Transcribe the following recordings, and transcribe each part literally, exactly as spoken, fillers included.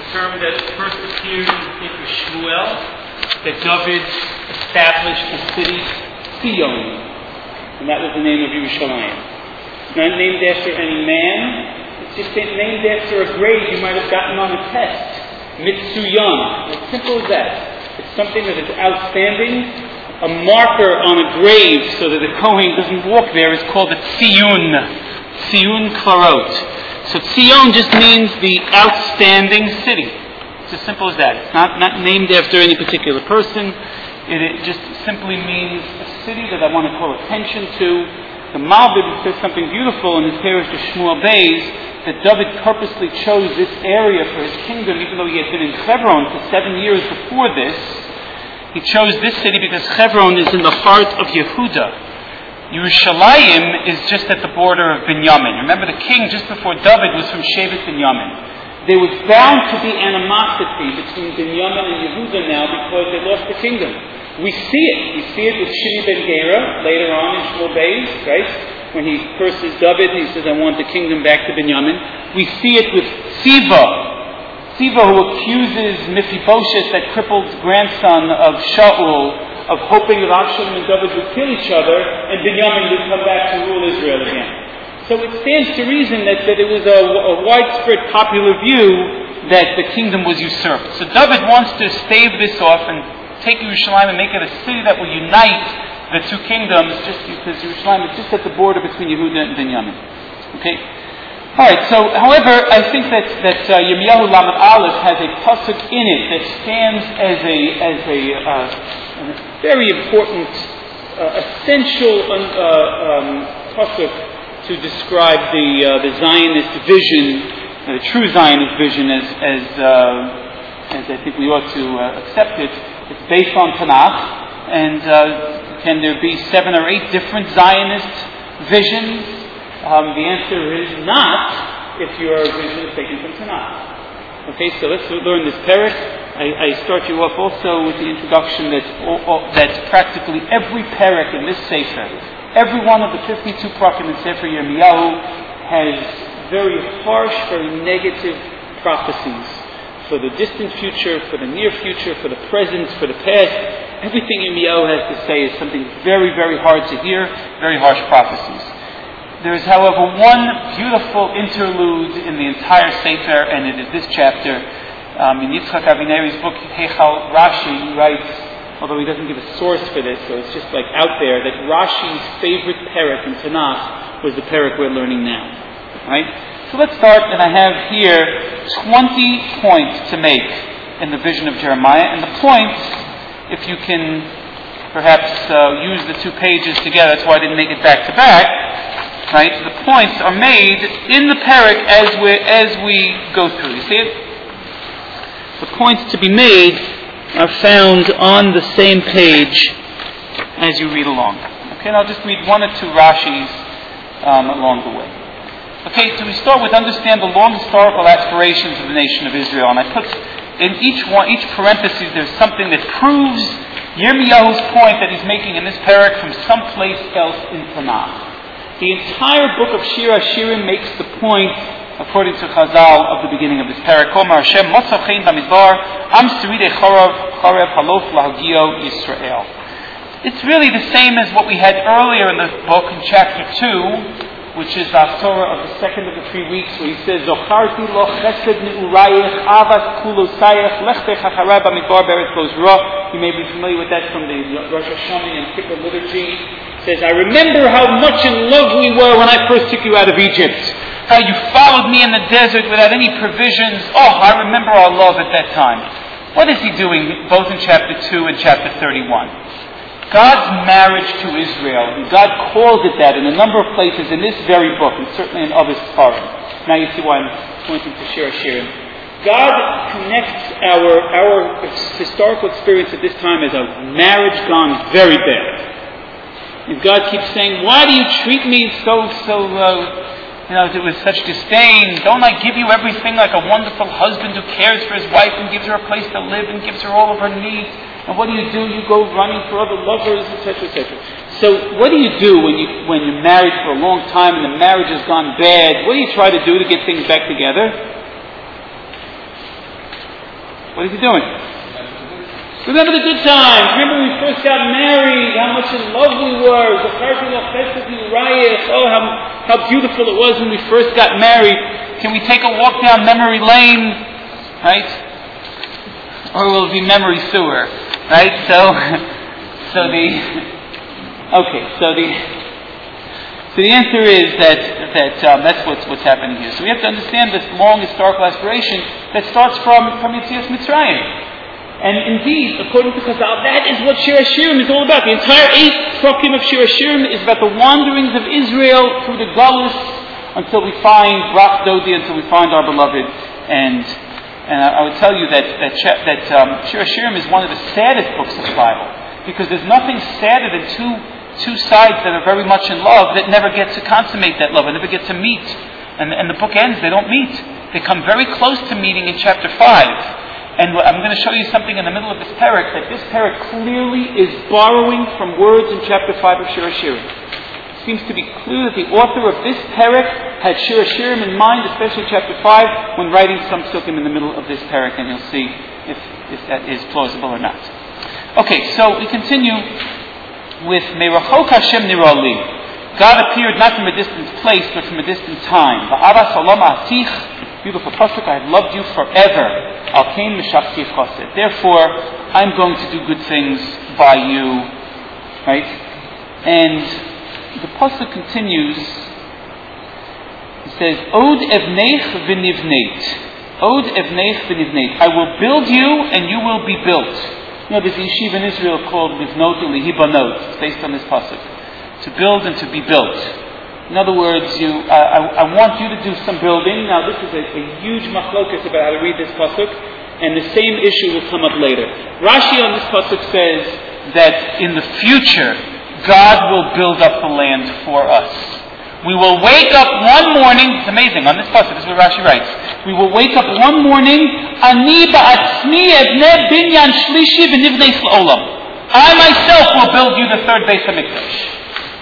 term that first appears in the Sefer Shmuel, that David established the city Zion, and that was the name of Yerushalayim. It's not named after any man, it's just named after a grade you might have gotten on a test. Mitsuyon. As simple as that. It's something that is outstanding. A marker on a grave so that the Kohen doesn't walk there is called a Tziyun. Tziyun Klarot. So Tzion just means the outstanding city. It's as simple as that. It's not, not named after any particular person. It, it just simply means a city that I want to call attention to. The Malbim says something beautiful in his parish to Shmuel Beis, that David purposely chose this area for his kingdom, even though he had been in Hebron for seven years before this. He chose this city because Hebron is in the heart of Yehuda. Yerushalayim is just at the border of Binyamin. Remember, the king just before David was from Shevet Binyamin. There was bound to be animosity between Binyamin and Yehuda now because they lost the kingdom. We see it. We see it with Shimi ben Gera later on in Shmuel Beis, right? When he curses David, he says, I want the kingdom back to Binyamin. We see it with Siva. Siva, who accuses Mephibosheth, that crippled grandson of Shaul, of hoping that Absalom and David would kill each other, and Binyamin would come back to rule Israel again. So it stands to reason that, that it was a, a widespread popular view that the kingdom was usurped. So David wants to stave this off and take Yerushalayim and make it a city that will unite the two kingdoms, just because Yerushalayim is just at the border between Yehuda and Binyamin. Okay? Alright, so, however, I think that, that uh, Yirmiyahu Lamed Aleph has a pasuk in it that stands as a, as a, uh, a very important, uh, essential uh, um, pasuk to describe the, uh, the Zionist vision, uh, the true Zionist vision as, as, uh, as I think we ought to uh, accept it. It's based on Tanakh, and uh, can there be seven or eight different Zionist visions? Um, the answer is not, if your vision is taken from Tanakh. Okay, so let's learn this parak. I, I start you off also with the introduction that all, all, that practically every parak in this Sefer, every one of the fifty-two prakim in Sefer Yirmiyahu has very harsh, very negative prophecies for the distant future, for the near future, for the present, for the past. Everything Yirmiyahu has to say is something very, very hard to hear, very harsh prophecies. There is, however, one beautiful interlude in the entire Sefer, and it is this chapter. Um, in Yitzchak Avineri's book, Heichal, Rashi writes, although he doesn't give a source for this, so it's just like out there, that Rashi's favorite parak in Tanakh was the parak we're learning now. Right? So let's start, and I have here twenty points to make in the vision of Jeremiah. And the points, if you can perhaps uh, use the two pages together, that's why I didn't make it back to back, right? The points are made in the parak as we, as we go through. You see it? The points to be made are found on the same page as you read along. Okay, and I'll just read one or two Rashis um, along the way. Okay, so we start with understand the long historical aspirations of the nation of Israel. And I put in each one, each parenthesis, there's something that proves Yirmiyahu's point that he's making in this parak from someplace else in Tanakh. The entire book of Shir HaShirim makes the point, according to Chazal, of the beginning of this parak. Komer Hashem motzav chein b'midbar am siride chorav chorev halof lahagio Yisrael. It's really the same as what we had earlier in the book in chapter two, which is the Torah of the second of the three weeks, where he says, Zocharti lo chesed ne'urayich, avat kulosayich, lechtech hacharei b'midbar beretz bozra. You may be familiar with that from the Rosh Hashanah and Kippur liturgy. It says, I remember how much in love we were when I first took you out of Egypt. How you followed me in the desert without any provisions. Oh, I remember our love at that time. What is he doing both in chapter two and chapter thirty-one? God's marriage to Israel, and God calls it that in a number of places in this very book, and certainly in other Sfarim. Now you see why I'm pointing to Shir HaShirim. God connects our our historical experience at this time as a marriage gone very bad. And God keeps saying, why do you treat me so, so, uh, you know, with such disdain? Don't I give you everything like a wonderful husband who cares for his wife and gives her a place to live and gives her all of her needs? And what do you do? You go running for other lovers, et cetera, et cetera. So what do you do when, you, when you're married for a long time and the marriage has gone bad? What do you try to do to get things back together? What is he doing? Remember the good times. Remember when we first got married, how much in love we were. Oh, how, how beautiful it was when we first got married. Can we take a walk down memory lane? Right? Or will it be memory sewer? Right? So, so the, okay, so the, so the answer is that, that um, that's what's, what's happening here. So we have to understand this long historical aspiration that starts from, from Yetzias Mitzrayim. And indeed, according to Chazal, that is what Shir HaShirim is all about. The entire eight Prokim of Shir HaShirim is about the wanderings of Israel through the Galus until we find Brak Dodi, until we find our beloved. And and I, I would tell you that that, that um, Shir HaShirim is one of the saddest books of the Bible, because there's nothing sadder than two two sides that are very much in love that never get to consummate that love, and never get to meet. And, and the book ends, they don't meet. They come very close to meeting in chapter five. And I'm going to show you something in the middle of this parak, that this parak clearly is borrowing from words in chapter five of Shir HaShirim. It seems to be clear that the author of this parak had Shir HaShirim in mind, especially chapter five, when writing some sukkim in the middle of this parak, and you'll see if, if that is plausible or not. Okay, so we continue with Meirachok Hashem Nirali. God appeared not from a distant place, but from a distant time. Ba'ara Salam Atich. Beautiful pasuk, I have loved you forever. Al kain mishachti chased. Therefore, I'm going to do good things by you. Right? And the pasuk continues. It says, Od evneich v'nivneit. Od evneich v'nivneit. I will build you and you will be built. You know, there's a yeshiva in Israel called Livnot Ulihi Banot. It's based on this pasuk. To build and to be built. In other words, you, uh, I, I want you to do some building. Now, this is a, a huge machlokas about how to read this pasuk, and the same issue will come up later. Rashi on this pasuk says that in the future, God will build up the land for us. We will wake up one morning. It's amazing. On this pasuk, this is what Rashi writes. We will wake up one morning. Ani ba'atzmi evneh binyan shlishi v'nivnei l'olam. I myself will build you the third Beis Hamikdash.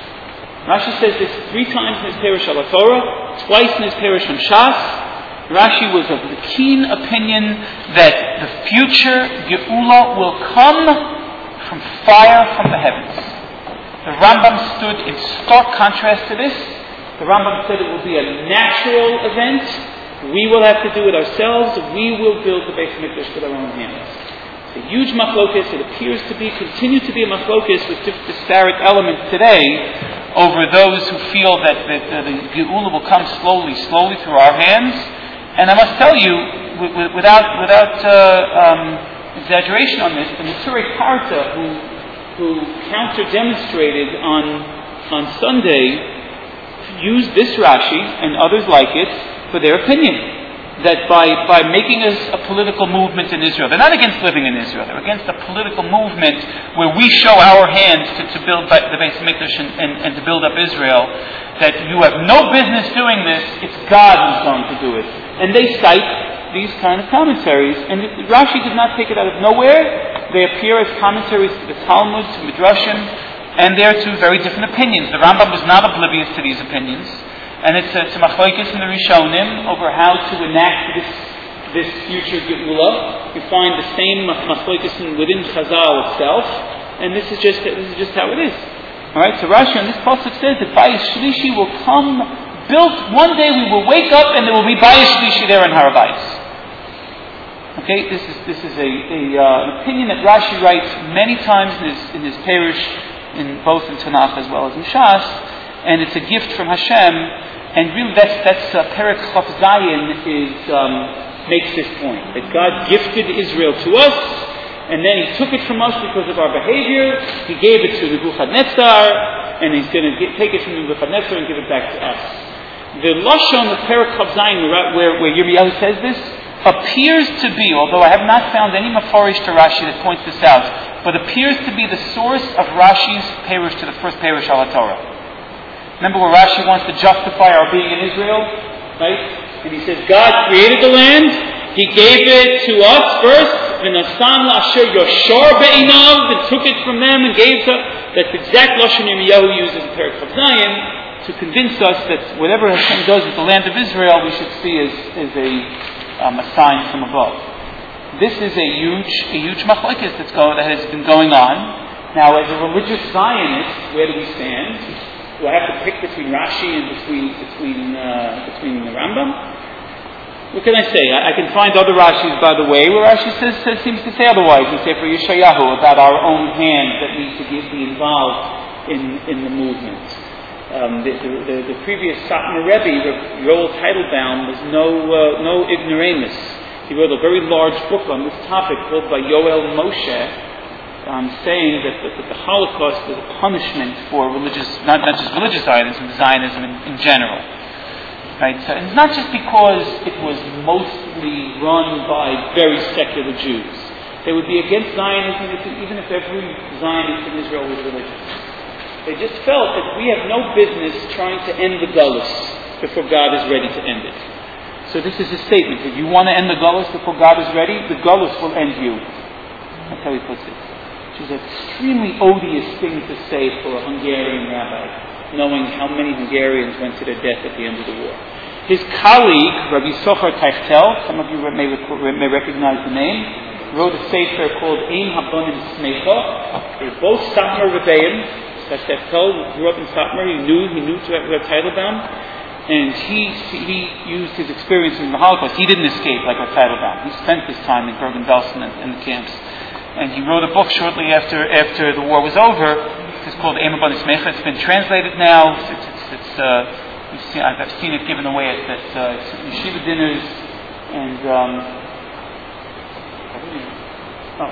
Rashi says this three times in his Perush al Torah, twice in his Perush on Shas. Rashi was of the keen opinion that the future Geula will come from fire from the heavens. The Rambam stood in stark contrast to this. The Rambam said it will be a natural event. We will have to do it ourselves. We will build the Beis Hamikdash with our own hands. It's a huge machlokas. It appears to be, continue to be a machlokas with disparate elements today, over those who feel that, that uh, the Geula will come slowly, slowly through our hands. And I must tell you, w- w- without without uh, um, exaggeration on this, the Neturei Karta, who who counter-demonstrated on on Sunday, used this Rashi and others like it for their opinion. That by, by making us a political movement in Israel, they're not against living in Israel, they're against a political movement where we show our hands to, to build the Beis Hamikdash and, and, and to build up Israel, that you have no business doing this, it's God who's going to do it. And they cite these kind of commentaries, and Rashi did not take it out of nowhere. They appear as commentaries to the Talmud, to Midrashim, and they're two very different opinions. The Rambam was not oblivious to these opinions. And it's a, it's a machlokes in the Rishonim over how to enact this this future Geula. You find the same machlokes within Chazal itself, and this is just this is just how it is. All right. So Rashi on this pasuk says that Bayis Shlishi will come built one day. We will wake up and there will be Bayis Shlishi there in Har Habayis. Okay. This is this is a, a uh, an opinion that Rashi writes many times in his in his Perush, in both in Tanakh as well as in Shas, and it's a gift from Hashem. And really, that's that's uh, Perek Chaf Zayin is um, makes this point that God gifted Israel to us, and then He took it from us because of our behavior. He gave it to Nebuchadnezzar, and He's going to take it from Nebuchadnezzar and give it back to us. The lashon of Perek Chaf Zayin, where where Yirmiyahu says this, appears to be, although I have not found any mafarish to Rashi that points this out, but appears to be the source of Rashi's Perush to the first Perush al Torah. Remember where Rashi wants to justify our being in Israel? Right? And he says, God created the land. He gave it to us first. V'nasan la'asher yoshar be'inav. And took it from them and gave it to us. That's the exact lashon Yirmiyahu uses in Perek Chaf Zayin to convince us that whatever Hashem does with the land of Israel, we should see as, as a, um, a sign from above. this is a huge, a huge machlokes that's going, that has been going on. Now, as a religious Zionist, where do we stand? Do I have to pick between Rashi and between between uh, between the Rambam? What can I say? I, I can find other Rashis, by the way, where Rashi says, says seems to say otherwise. We say for Yeshayahu about our own hands that need to get, be involved in in the movement. Um, the, the, the, the previous Satmar Rebbe, Yoel Teitelbaum, was no uh, no ignoramus. He wrote a very large book on this topic called by Yoel Moshe. Um, saying that, that, that the Holocaust is a punishment for religious, not, not just religious Zionism, Zionism in, in general. Right? So it's not just because it was mostly run by very secular Jews. They would be against Zionism if, even if every Zionist in Israel was religious. They just felt that we have no business trying to end the Gullus before God is ready to end it. So this is a statement. If you want to end the Gullus before God is ready, the Gullus will end you. That's how he puts it. Which is an extremely odious thing to say for a Hungarian rabbi, knowing how many Hungarians went to their death at the end of the war. His colleague, Rabbi Socher Teichtel, some of you may, may recognize the name, wrote a sefer called Ein Habonim Smecha. They're both Satmar Rebbeim. Teichtel grew up in Satmar. He knew he knew Rabbi Teitelbaum, and he he used his experience in the Holocaust. He didn't escape like Rabbi Teitelbaum. He spent his time in Bergen-Belsen and in the camps. And he wrote a book shortly after after the war was over. It's called Ein Habonim Smecha. It's been translated now. It's, it's, it's uh, you've seen, I've, I've seen it given away at, at uh, yeshiva dinners and um, oh.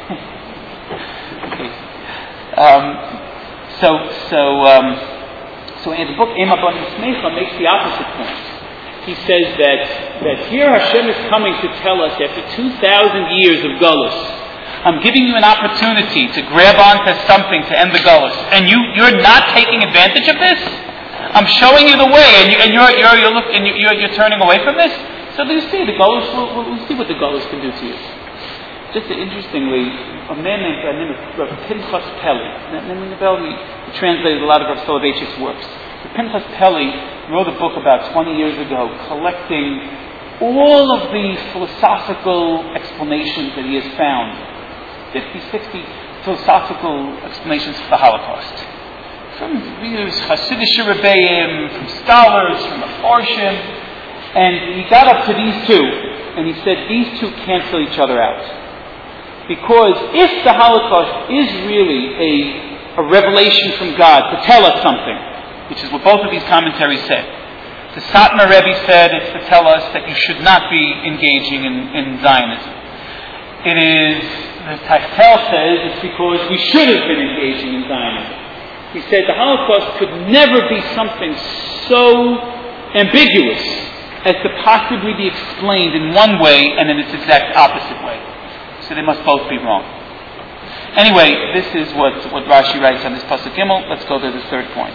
okay. Um, so so um, so in the book Ein Habonim Smecha makes the opposite point. He says that that here Hashem is coming to tell us after two thousand years of Gullus, I'm giving you an opportunity to grab onto something to end the Gullus, and you, you're not taking advantage of this? I'm showing you the way, and, you, and, you're, you're, you're, look, and you're, you're turning away from this? So you see, the Gullus, we'll, we'll see what the Gullus can do to you. Just interestingly, a man named, uh, named Rav Pinchas Peli, he translated a lot of Rav Soloveitchik's works. Rav Pinchas Peli wrote a book about twenty years ago, collecting all of the philosophical explanations that he has found. fifty, sixty philosophical explanations for the Holocaust. From readers, Hasidic Rebbeim, from scholars, from Mefarshim. And he got up to these two, and he said, these two cancel each other out. Because if the Holocaust is really a, a revelation from God to tell us something, which is what both of these commentaries said, the Satmar Rebbe said it's to tell us that you should not be engaging in, in Zionism. It is, the Teichtel says, it's because we should have been engaging in Zionism. He said the Holocaust could never be something so ambiguous as to possibly be explained in one way and in its exact opposite way. So they must both be wrong. Anyway, this is what, what Rashi writes on this Pasuk Gimel. Let's go to the third point.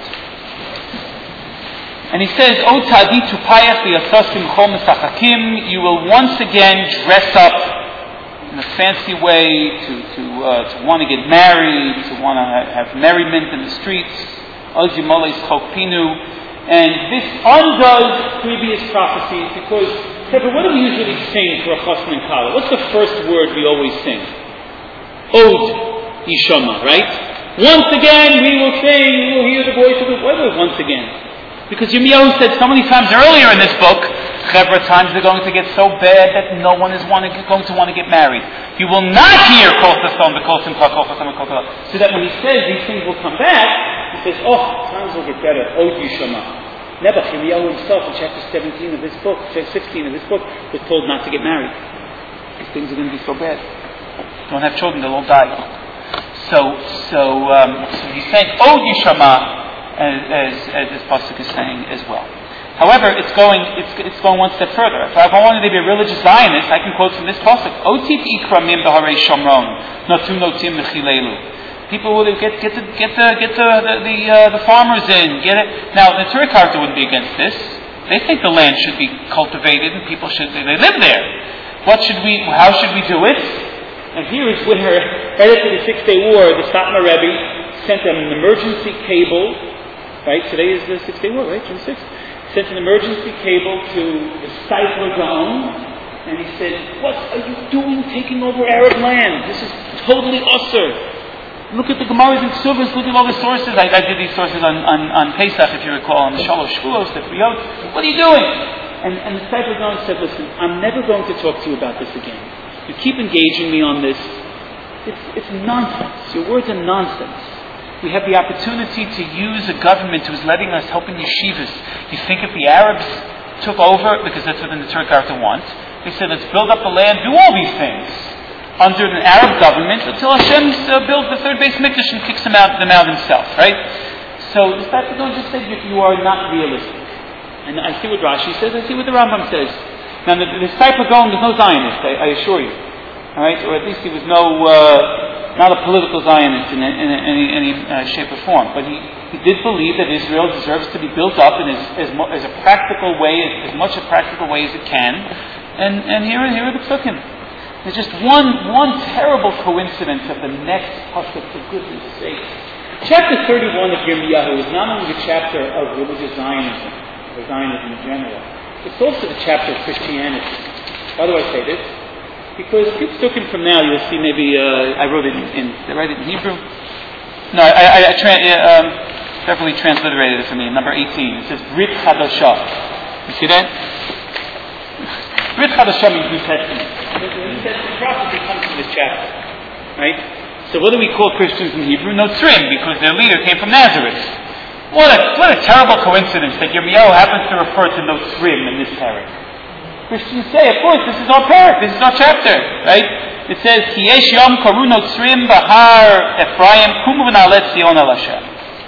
And he says, O Tadi Tupayach V'Yasosim Chol Mesachakim, you will once again dress up in a fancy way to to, uh, to want to get married, to want to have, have merriment in the streets. And this undoes previous prophecies because, what do we usually sing for a chasna and kala? What's the first word we always sing? Od Yishama, right? Once again we will sing, we will hear the voice of the... Why was once again? Because Yirmiyahu said so many times earlier in this book, Chevra, times are going to get so bad that no one is want to, going to want to get married. You will not hear Kol Tasson, the Kol Simcha, Kol Chasam, Kol Kala. So that when he says these things will come back, he says, oh, times will get better. Od Yishama. Nebuch, Yirmiyahu himself in chapter seventeen of this book, sixteen of this book, was told not to get married. These things are going to be so bad. Don't have children, they'll all die. So, so, um, so he's saying, Od Yishama, As, as, as this pasuk is saying as well. However, it's going it's, it's going one step further. If I wanted to be a religious Zionist, I can quote from this pasuk: "Otif ikra mim b'harei Shomron, natu notim mechilelu." People will get get the get the get the the the, uh, the farmers in. Get it now. The Torah character wouldn't be against this. They think the land should be cultivated and people should they live there. What should we? How should we do it? And here is where, right after the Six Day War, the Satmar Rebbe sent an emergency cable. Right, today is the Six Day War, right? June sixth. Sent an emergency cable to the Seifler Gaon, and he said, what are you doing taking over Arab land? This is totally usher. Look at the Gemaras and Ksubas, look at all the sources. I, I did these sources on, on, on Pesach, if you recall, on the Shalosh Shvuos, the Friyot. What are you doing? And, and the Sefer Gaon said, listen, I'm never going to talk to you about this again. You keep engaging me on this. It's, it's nonsense. Your words are nonsense. We have the opportunity to use a government who's letting us help in yeshivas. You think if the Arabs took over, because that's what the Neturk Arta wants, they said, let's build up the land, do all these things under an Arab government until Hashem uh, builds the third base mikdash and kicks them out, them out himself, right? So the Sefer Gaon just said you, you are not realistic. And I see what Rashi says, I see what the Rambam says. Now the, the Sefer Gaon was no Zionist, I, I assure you. Alright? Or at least he was no, uh, not a political Zionist in, in, in any, any uh, shape or form. But he, he did believe that Israel deserves to be built up in as, as, mo- as a practical way, as, as much a practical way as it can. And, and here, here are the psukim. There's just one one terrible coincidence of the next pasuk, for goodness sake. Chapter thirty-one of Yirmiyahu is not only the chapter of religious Zionism, or Zionism in general, it's also the chapter of Christianity. Why do I say this? Because if you took him from now, you'll see maybe, uh, I wrote it in, in, did I write it in Hebrew? No, I, I, I tra- um, definitely transliterated it for me, number eighteen. It says, Brit Chadashah. You see that? Brit Chadashah means New Testament. The New Testament prophecy comes from this chapter, right? So what do we call Christians in Hebrew? Notzrim, because their leader came from Nazareth. What a what a terrible coincidence that Yirmiyahu happens to refer to Notzrim in this parak. Christians say, of course, this is our parak, this is our chapter, right? It says, Ki yesh yom karu Notzrim bahar Ephraim kumu v'na'alet Zion al Hashem.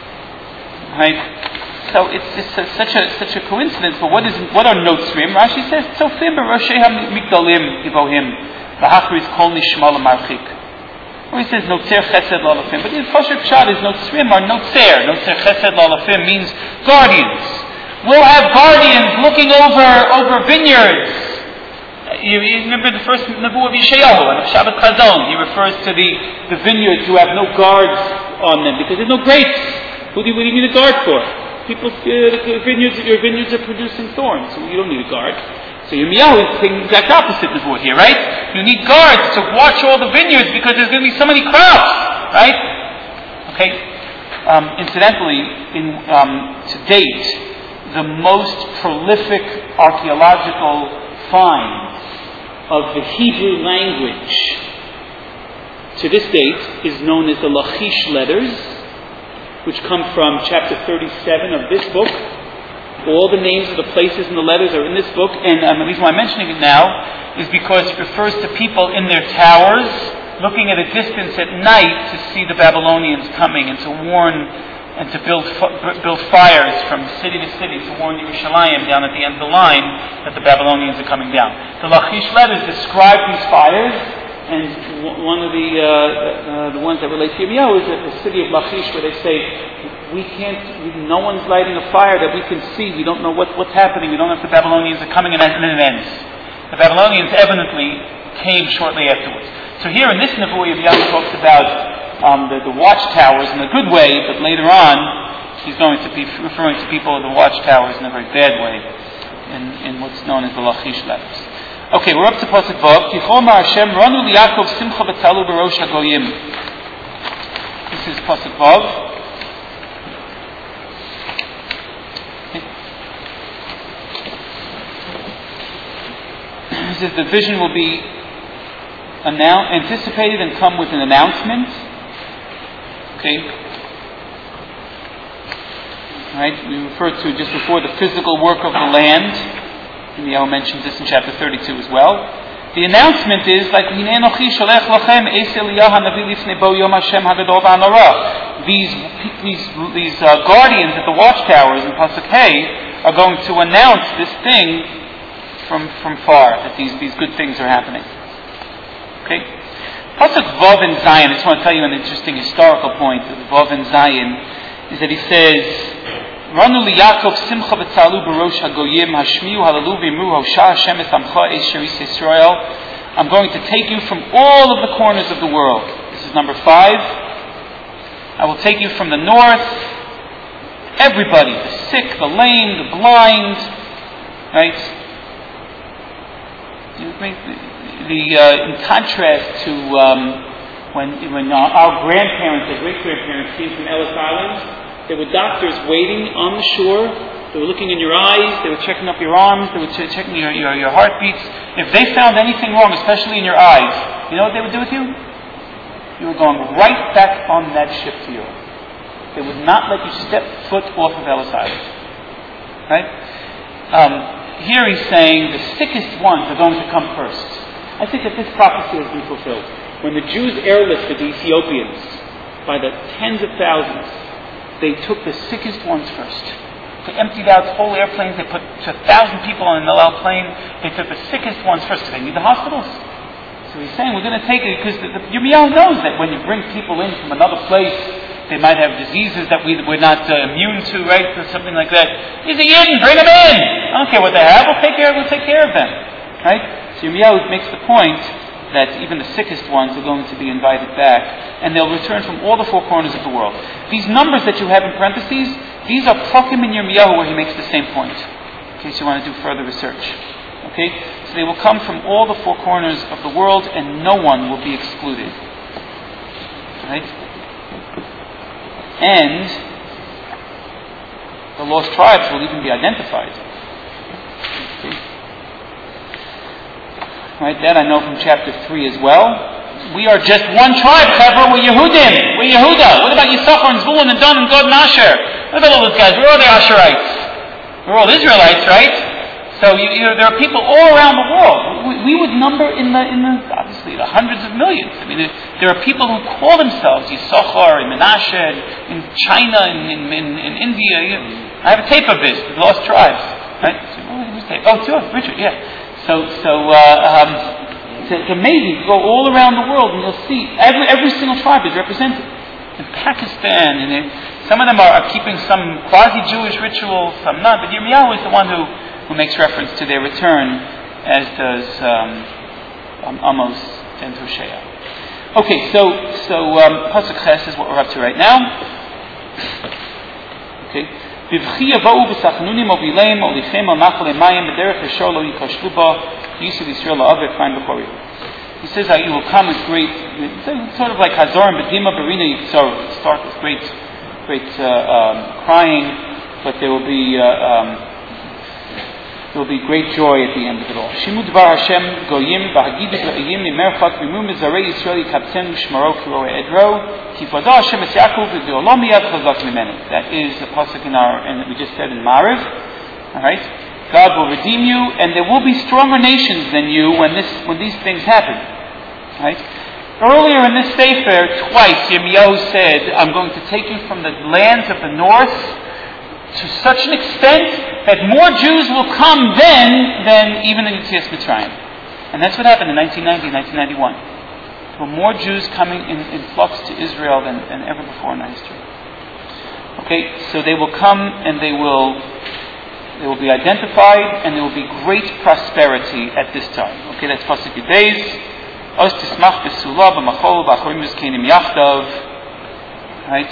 Right? So it's, it's a, such a such a coincidence. But what is what are Notzrim? Rashi says Tzofim b'Roshei HaMigdalim Gibohim v'Hachris Kol Nishma L'Marchik. Or he says Notzer Chesed L'Alafim. But the Pasuk Pshat is Notzrim are Notzer. Notzer Chesed L'Alafim means guardians. We'll have guardians looking over over vineyards. You, you remember the first Nebuah of Yeshayahu and of Shabbat Chazon. He refers to the, the vineyards who have no guards on them because there's no grapes. Who do you, what do you need a guard for? People, uh, the vineyards, your vineyards are producing thorns, so you don't need a guard. So Yirmiyahu is saying the exact opposite of here, right? You need guards to watch all the vineyards because there's going to be so many crops, right? Okay. Um, incidentally, in um, to date, the most prolific archaeological finds of the Hebrew language to this date is known as the Lachish letters, which come from chapter thirty-seven of this book. All the names of the places and the letters are in this book, and um, the reason why I'm mentioning it now is because it refers to people in their towers looking at a distance at night to see the Babylonians coming and to warn and to build build fires from city to city to warn Yerushalayim down at the end of the line that the Babylonians are coming down. The Lachish letters describe these fires. And one of the uh, uh, the ones that relate to Yirmiyahu is at the city of Lachish, where they say, we can't, we, no one's lighting a fire that we can see. We don't know what, what's happening. We don't know if the Babylonians are coming, and then it ends. The Babylonians evidently came shortly afterwards. So here in this Nebuah, Yirmiyahu talks about um, the, the watchtowers in a good way, but later on, he's going to be referring to people of the watchtowers in a very bad way, in, in what's known as the Lachish letters. Okay, we're up to Pasuk Vav. Tichoma Hashem Ranu Liyaakov Simcha V'Talu B'Rosh HaGoyim. This is Pasuk Vav. It says the vision will be annou- anticipated and come with an announcement. Okay. All right. We referred to just before the physical work of the land. Yirmiyahu mentions this in chapter thirty-two as well. The announcement is like these these these uh, guardians at the watchtowers in Pasuk Hey are going to announce this thing from from far that these these good things are happening. Okay, Pasuk Vav in Zion. I just want to tell you an interesting historical point of Vav in Zion is that he says. Ranu liYaakov simcha v'tzalu b'rosh hagoyim hashmiu halalu v'imru hosha Hashem es amcha es sheris Yisrael. I'm going to take you from all of the corners of the world. This is number five. I will take you from the north. Everybody, the sick, the lame, the blind, right? The uh, in contrast to um, when when our, our grandparents, our great grandparents came from Ellis Island, there were doctors waiting on the shore. They were looking in your eyes. They were checking up your arms. They were ch- checking your, your your heartbeats. If they found anything wrong, especially in your eyes, you know what they would do with you? You were going right back on that ship to Europe. They would not let you step foot off of Ellis Island. Right? Um, here he's saying the sickest ones are going to come first. I think that this prophecy has been fulfilled. When the Jews airlifted the Ethiopians by the tens of thousands, they took the sickest ones first. They emptied out whole airplanes. They put a thousand people on an El Al plane. They took the sickest ones first. They need the hospitals. So he's saying we're going to take it because the, the, Yirmiyahu knows that when you bring people in from another place, they might have diseases that we, we're not uh, immune to, right? Or something like that. He's a Yidden, bring them in! I don't care what they have, we'll take care, we'll take care of them. Right? So Yirmiyahu makes the point that even the sickest ones are going to be invited back, and they'll return from all the four corners of the world. These numbers that you have in parentheses, these are Prakim in Yirmiyahu where he makes the same point, in case you want to do further research. Okay? So they will come from all the four corners of the world, and no one will be excluded. Right? And the lost tribes will even be identified. Okay. Right, that I know from chapter three as well. We are just one tribe, Chevra. We're Yehudim. We're Yehuda. What about Yisachar and Zvulun and Dan and Gad and Asher? What about all those guys? We're all the Asherites. We're all Israelites, right? So you, you, there are people all around the world. We, we would number in the, in the, obviously, the hundreds of millions. I mean, there, there are people who call themselves Yisachar and Menashe in China and in, in, in India. You, I have a tape of this, the Lost Tribes. Right? So, oh, who's tape? Oh, it's yours, Richard, yeah. So, so uh, um, it's, it's amazing. You go all around the world and you'll see every, every single tribe is represented. In Pakistan, and in, some of them are, are keeping some quasi-Jewish rituals, some not. But Yirmiyahu is the one who who makes reference to their return, as does um, um, Amos and Hosea. Okay, so so um, Pasuk Ches is what we're up to right now. Okay. Vivchi yavou v'sachnunim ovileim olichem al nachal emayim b'derech yashor lo yikashvu ba yisud Yisrael la'avek find before you. He says that you will come with great, it's sort of like Hazor and Bedima Barina Yitzor. It starts with great, great uh, um, crying, but there will be. Uh, um, There will be great joy at the end of it all. Shimu dvar Hashem goyim v'hagidu v'ayim mimerchak v'mu mizarei Yisrael yikabtzenu shmaro kiro edro kifada Hashem es Yaakov v'deolam miyad chazak mimenu. That is the pasuk in our, and we just said in Mariv. All right, God will redeem you, and there will be stronger nations than you when this, when these things happen. All right. Earlier in this sefer, twice Yirmiyahu said, "I'm going to take you from the lands of the north to such an extent that more Jews will come then than even in Yetzias Mitzrayim." And that's what happened in nineteen ninety, nineteen ninety-one. There were more Jews coming in, in flux to Israel than, than ever before in our history. Okay, so they will come and they will they will be identified, and there will be great prosperity at this time. Okay, that's Pasuk Yudbeis. Os tismach b'sula b'machol b'achorim v'zkenim yachdav. Right.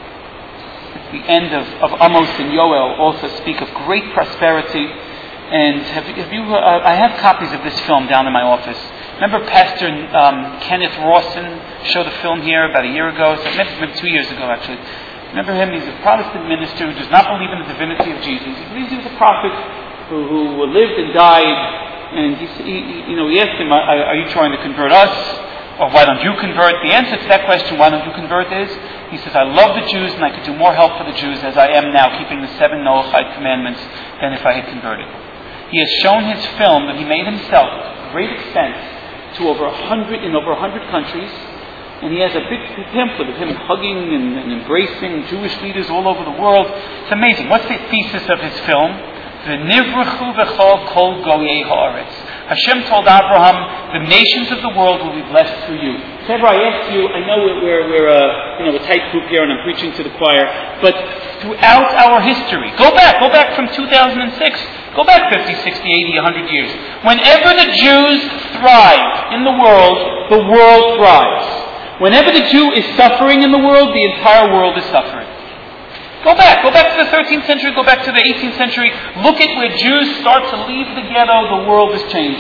The end of, of Amos and Yoel also speak of great prosperity. And have, have you? Uh, I have copies of this film down in my office. Remember Pastor um, Kenneth Rawson showed a film here about a year ago, so maybe, maybe two years ago actually. Remember him? He's a Protestant minister who does not believe in the divinity of Jesus. He believes he was a prophet who, who lived and died. And he, he, you know, he asked him, are, "Are you trying to convert us? Or why don't you convert?" The answer to that question, "Why don't you convert?" is, he says, "I love the Jews, and I could do more help for the Jews as I am now, keeping the seven Noahide commandments, than if I had converted." He has shown his film that he made himself, to great extent, to over a hundred in over a hundred countries, and he has a big pamphlet of him hugging and, and embracing Jewish leaders all over the world. It's amazing. What's the thesis of his film? V'nivrachu v'chol kol goyei haaretz. Hashem told Abraham, the nations of the world will be blessed through you. Trevor, I asked you, I know we're, we're a, you know, a tight group here and I'm preaching to the choir, but throughout our history, go back, go back from two thousand six, go back fifty, sixty, eighty, one hundred years. Whenever the Jews thrive in the world, the world thrives. Whenever the Jew is suffering in the world, the entire world is suffering. Go back. Go back to the thirteenth century. Go back to the eighteenth century. Look at where Jews start to leave the ghetto. The world is changing.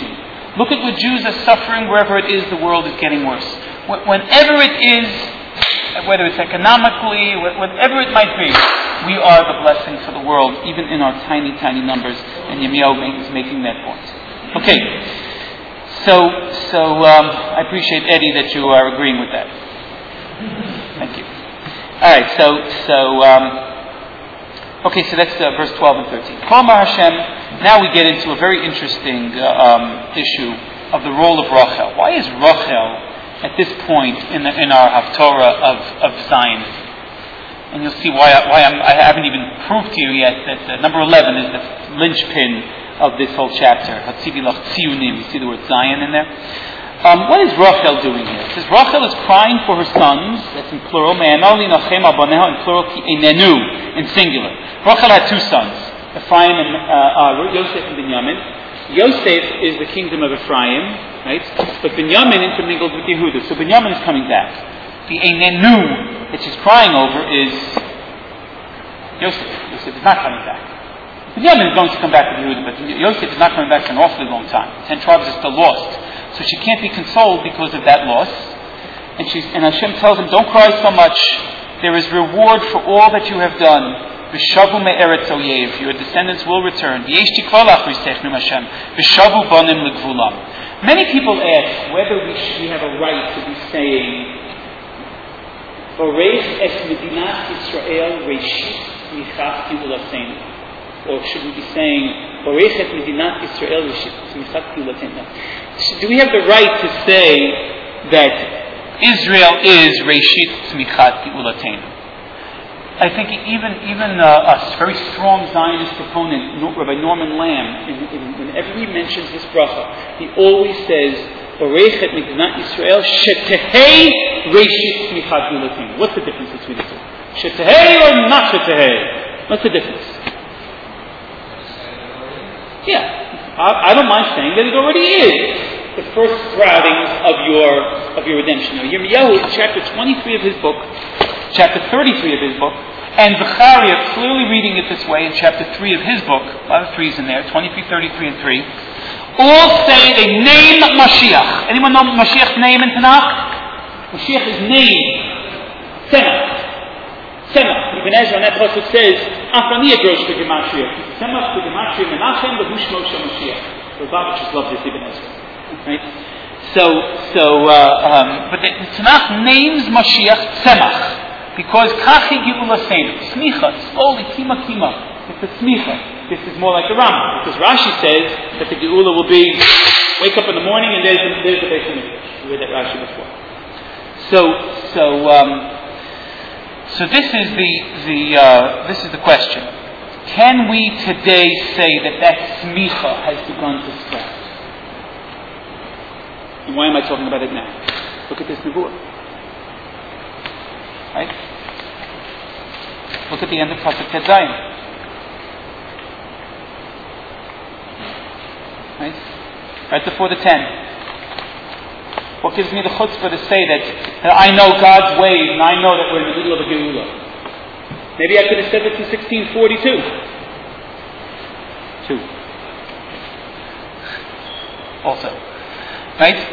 Look at what Jews are suffering wherever it is the world is getting worse. Whenever it is, whether it's economically, whatever it might be, we are the blessing for the world, even in our tiny, tiny numbers. And Yirmiyahu is making that point. Okay, so so um, I appreciate, Eddie, that you are agreeing with that. Thank you. All right, so so um, okay, so that's uh, verse twelve and thirteen. K'amar Hashem. Now we get into a very interesting uh, um, issue of the role of Rachel. Why is Rachel at this point in, the, in our Haftorah of, of Zionism? And you'll see why, I, why I'm, I haven't even proved to you yet that uh, number eleven is the linchpin of this whole chapter. Hatzivi lach tziyunim. You see the word Zion in there? Um, what is Rachel doing here? It says Rachel is crying for her sons. That's in plural. Me'anali nachem abaneha in plural ki enenu in singular. Rachel had two sons. Ephraim and uh, uh, Yosef and Binyamin. Yosef is the kingdom of Ephraim, right? But Binyamin intermingled with Yehuda, so Binyamin is coming back. The Einenu that she's crying over is Yosef. Yosef is not coming back. Binyamin is going to come back with Yehuda, but Yosef is not coming back for an awfully long time. Ten tribes are still lost, so she can't be consoled because of that loss. And she's and Hashem tells him, "Don't cry so much. There is reward for all that you have done." V'shavu me'eretz oyev, your descendants will return. V'yesh tikva lachrisechnu Hashem. V'shavu banim legvulam. Many people ask whether we, sh- we have a right to be saying, "Orech es medinat Yisrael reishit michat geulatenu," or should we be saying, "Orech es medinat Yisrael reishit michat geulatenu"? Do we have the right to say that Israel is reishit michat geulatenu? I think even even uh, a very strong Zionist proponent, Rabbi Norman Lamb, in, in, whenever he mentions this bracha, he always says, "Orechet Medinat Yisrael shetehei reishit michat geulatenu." What's the difference between the two? Shetehei or not shetehei? What's the difference? Yeah, I, I don't mind saying that it already is the first sproutings of your of your redemption. Now, Yirmiyahu, in chapter twenty-three of his book, chapter thirty-three of his book, and Zechariah, clearly reading it this way in chapter three of his book, a lot of threes in there, twenty-three, thirty-three, and three, all say they name Mashiach. Anyone know Mashiach's name in Tanakh? Mashiach is named Tzemach. Tzemach. Ibn Ezra on that pasuk says, Afrani Agrosh for Gematria. Tzemach for Gematria Menachem, the Hushmo Shel Mashiach. The Babachis love this Ibn Ezra. Right? So, so, uh, um, but the Tanakh names Mashiach Tzemach. Because kachi geula seinu, smicha, slowly, kima kima. It's a smicha. This is more like the Rambam, because Rashi says that the geula will be wake up in the morning and there's the, there's the Beis Hamikdash. We read that Rashi before. So, so, um, so this is the the uh, this is the question. Can we today say that that smicha has begun to spread? And why am I talking about it now? Look at this nevuah. Right? Look at the end of Pasuk Tet Zayin. Right? Right before the ten. What gives me the chutzpah to say that, that I know God's ways and I know that we're in the middle of a Geulah? Maybe I could have said this in sixteen forty-two. Two. Also. Right?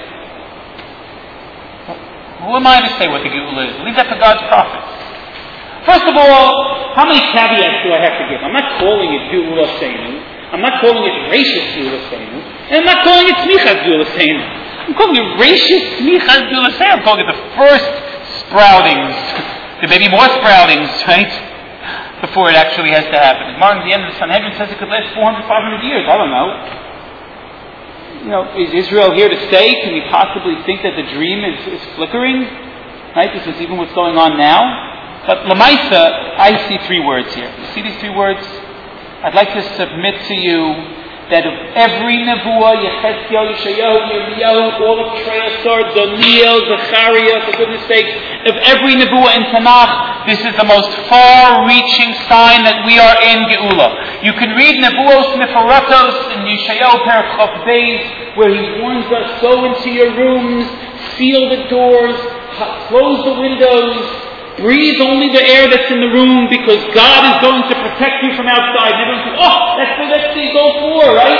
Who am I to say what the Geulah is? Leave that to God's prophets. First of all, how many caveats do I have to give? I'm not calling it Geulah Seinu. I'm not calling it Reishis Geulah Seinu. And I'm not calling it Smichas Geulah Seinu. I'm calling it Reishis Smichas Geulah Seinu. I'm calling it the first sproutings. There may be more sproutings, right? Before it actually has to happen. Martin, at the end of the Sanhedrin says it could last four hundred, five hundred years. I don't know. You know, is Israel here to stay? Can we possibly think that the dream is, is flickering? Right? This is even what's going on now. But Lamaisa, I see three words here. You see these three words? I'd like to submit to you that of every nevuah, Yechezkel, Yeshayahu, Yirmiyahu, all of Treyasar, Daniel, Zechariah, for goodness sake, of every nevuah in Tanakh, this is the most far-reaching sign that we are in Geulah. You can read Nevuos Mefaratos in Yeshayahu Perek Chof Beis, where he warns us, go into your rooms, seal the doors, close the windows, breathe only the air that's in the room, because God is going to protect you from outside. And everyone says, oh, that's what that's the goal for, right?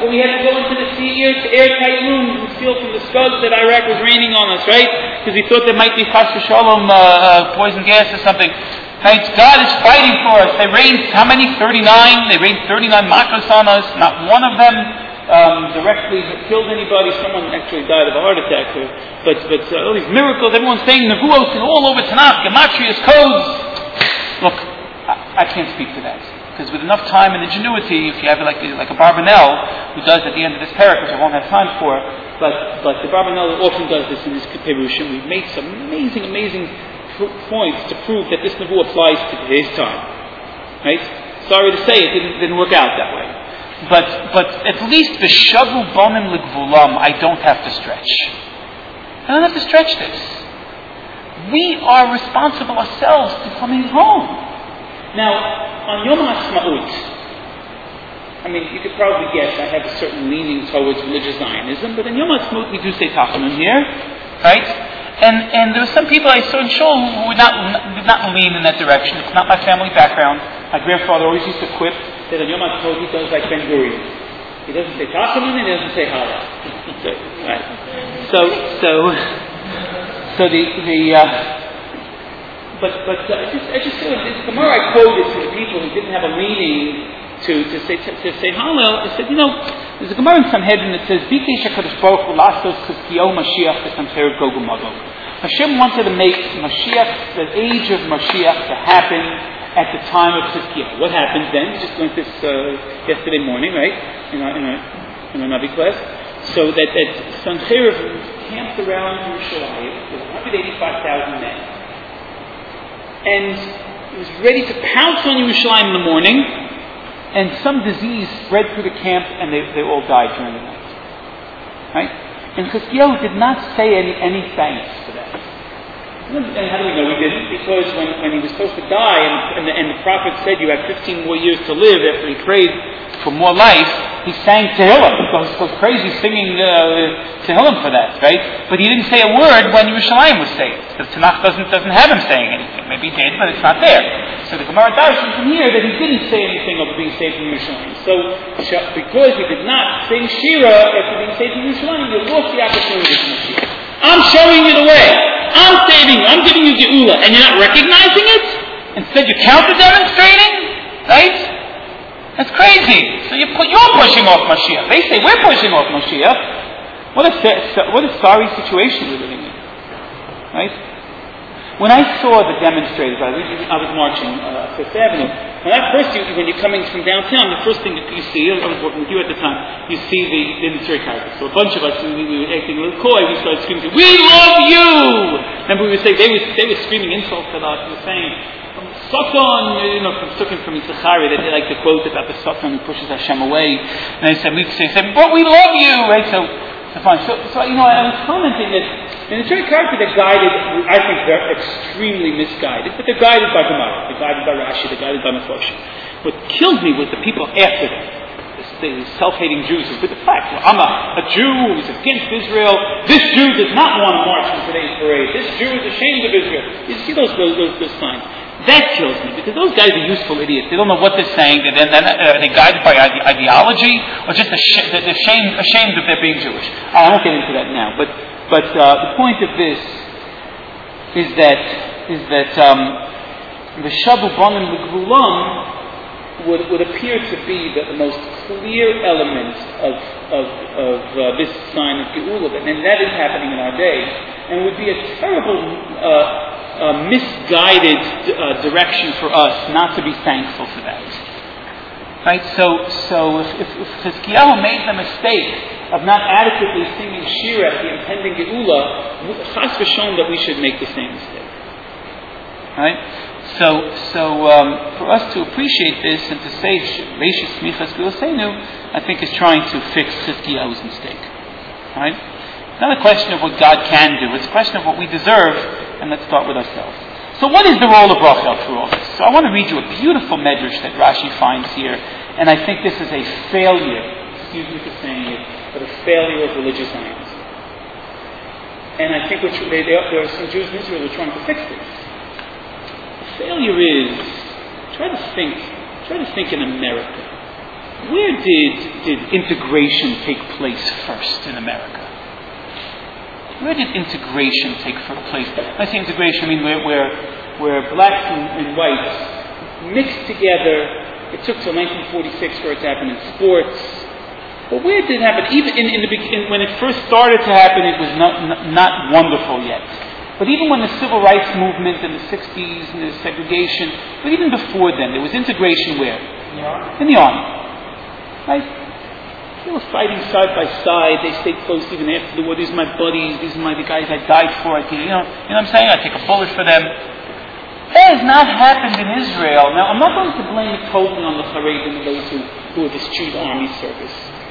when we had to go into the sea, air, airtight rooms and steal from the scuds that Iraq was raining on us, right? Because we thought there might be chas v'shalom, uh, uh, poison gas or something. Right? God is fighting for us. They rained how many? thirty-nine. They rained thirty-nine makos on us. Not one of them um, directly killed anybody. Someone actually died of a heart attack. Or, but but uh, all these miracles. Everyone's saying nevuos and all over Tanakh, gematrias, codes. Look, I, I can't speak to that. Because with enough time and ingenuity, if you have like like a Barbanel, who does at the end of this parak, which I won't have time for, but but the Barbanel often does this in his Perushim. We've made some amazing, amazing points to prove that this nevuah applies to his time. Right? Sorry to say, it didn't didn't work out that way. But but at least the shavu bonim legvulam, I don't have to stretch. I don't have to stretch this. We are responsible ourselves to coming home. Now, on Yom HaAtzmaut, I mean, you could probably guess I have a certain leaning towards religious Zionism, but in Yom HaAtzmaut we do say Tachanun here, right? And and there were some people I saw in Shul who would not did not lean in that direction. It's not my family background. My grandfather always used to quip that on Yom HaAtzmaut he does like Ben Gurion. He doesn't say Tachanun and he doesn't say Hala. So, right. So so so the the. Uh, But but uh, I just I just feel this Gemara I quoted to the people who didn't have a leaning to to say to, to say Hallel. I said, you know, there's a Gemara in Sanhedrin that says Bikesh Hakadosh Baruch Hu Lasos Chizkiyahu Mashiach V'Samter Gog uMagog. Hashem wanted to make Mashiach, the age of Mashiach, to happen at the time of Chizkiyahu. What happens then? We just learned this uh, yesterday morning, right? In our in our in our Navi class. So that that Sancheriv camped around Yerushalayim with one hundred eighty-five thousand men. And he was ready to pounce on Yerushalayim in the morning, and some disease spread through the camp, and they, they all died during the night. Right? And Chizkiyahu did not say any, any thanks for that. And how do we know he didn't? Because when, when he was supposed to die, and, and, the, and the prophet said, you have fifteen more years to live after he prayed for more life, he sang Tehillim. He goes, goes crazy singing uh, Tehillim for that, right? But he didn't say a word when Yerushalayim was saved. The Tanakh doesn't, doesn't have him saying anything. Maybe he did, but it's not there. So the Gemara darshan from here that he didn't say anything of being saved from Yerushalayim. So because he did not sing Shira after being saved from Yerushalayim, you lost the opportunity from Mashiach. I'm showing you the way. I'm saving you. I'm giving you Geula, and you're not recognizing it? Instead, you're counter-demonstrating? Right? That's crazy. So you put, you're pushing off Mashiach. They say we're pushing off Mashiach. What a what a sorry situation we're living in. Right? When I saw the demonstrators, I was, I was marching uh, Fifth Avenue. When I first, you, when you're coming from downtown, the first thing that you see, I was working with you at the time, you see the demonstration carpet. So a bunch of us, we, we were acting a little coy. We started screaming, "We love you!" Remember, we were saying they were they were screaming insults at us. We were saying, Satan, you know, from Sukkim from Yitzchari, that they like to quote about the Satan who pushes Hashem away. And they said, we say, but we love you, right? So, so fine. So, so you know, I was commenting that in the Torah character, they're guided. I think they're extremely misguided, but they're guided by Gemara, they're guided by Rashi, they're guided by Mefarshim. What killed me was the people after them, the self-hating Jews who put the fact, well, I'm a, a Jew who's against Israel. This Jew does not want to march in today's parade. This Jew is ashamed of Israel. You see those those those, those signs. That kills me, because those guys are useful idiots. They don't know what they're saying. They're, they're, are they guided by ide- ideology, or just ashamed, they're ashamed, ashamed of their being Jewish? I won't get into that now. But but uh, the point of this is that is that um, the Shavu Bonim L'Gvulam would would appear to be the, the most clear element of of, of uh, this sign of Geula, and that is happening in our day, and would be a terrible. Uh, Uh, misguided uh, direction for us not to be thankful for that. Right? So, so if, if, if Chizkiyahu made the mistake of not adequately singing Shira at the impending Geula, Chas v'Shalom that we should make the same mistake. Right? So, so um, for us to appreciate this and to say Reishis Smichas Geulaseinu, I think is trying to fix Chizkiyahu's mistake. Right? It's not a question of what God can do. It's a question of what we deserve. And let's start with ourselves. So what is the role of Rachel through all this? So I want to read you a beautiful medrash that Rashi finds here. And I think this is a failure, excuse me for saying it, but a failure of religious Zionism. And I think which, they, they, there are some Jews in Israel who are trying to fix this. The failure is, try to think, try to think in America. where did, did integration take place first in America? Where did integration take place? I say integration, I mean where, where, where blacks and, and whites mixed together. It took till nineteen forty-six for it to happen in sports. But where did it happen? Even in, in the beginning, when it first started to happen, it was not, not, not wonderful yet. But even when the civil rights movement in the sixties and the segregation, but even before then, there was integration where? In the army. In the army. Right? They were fighting side by side. They stayed close even after the war. These are my buddies. These are my the guys I died for. I, you know, you know what I'm saying? I take a bullet for them. That has not happened in Israel. Now, I'm not going to blame it totally on the Haredim and those who, who have eschewed army service.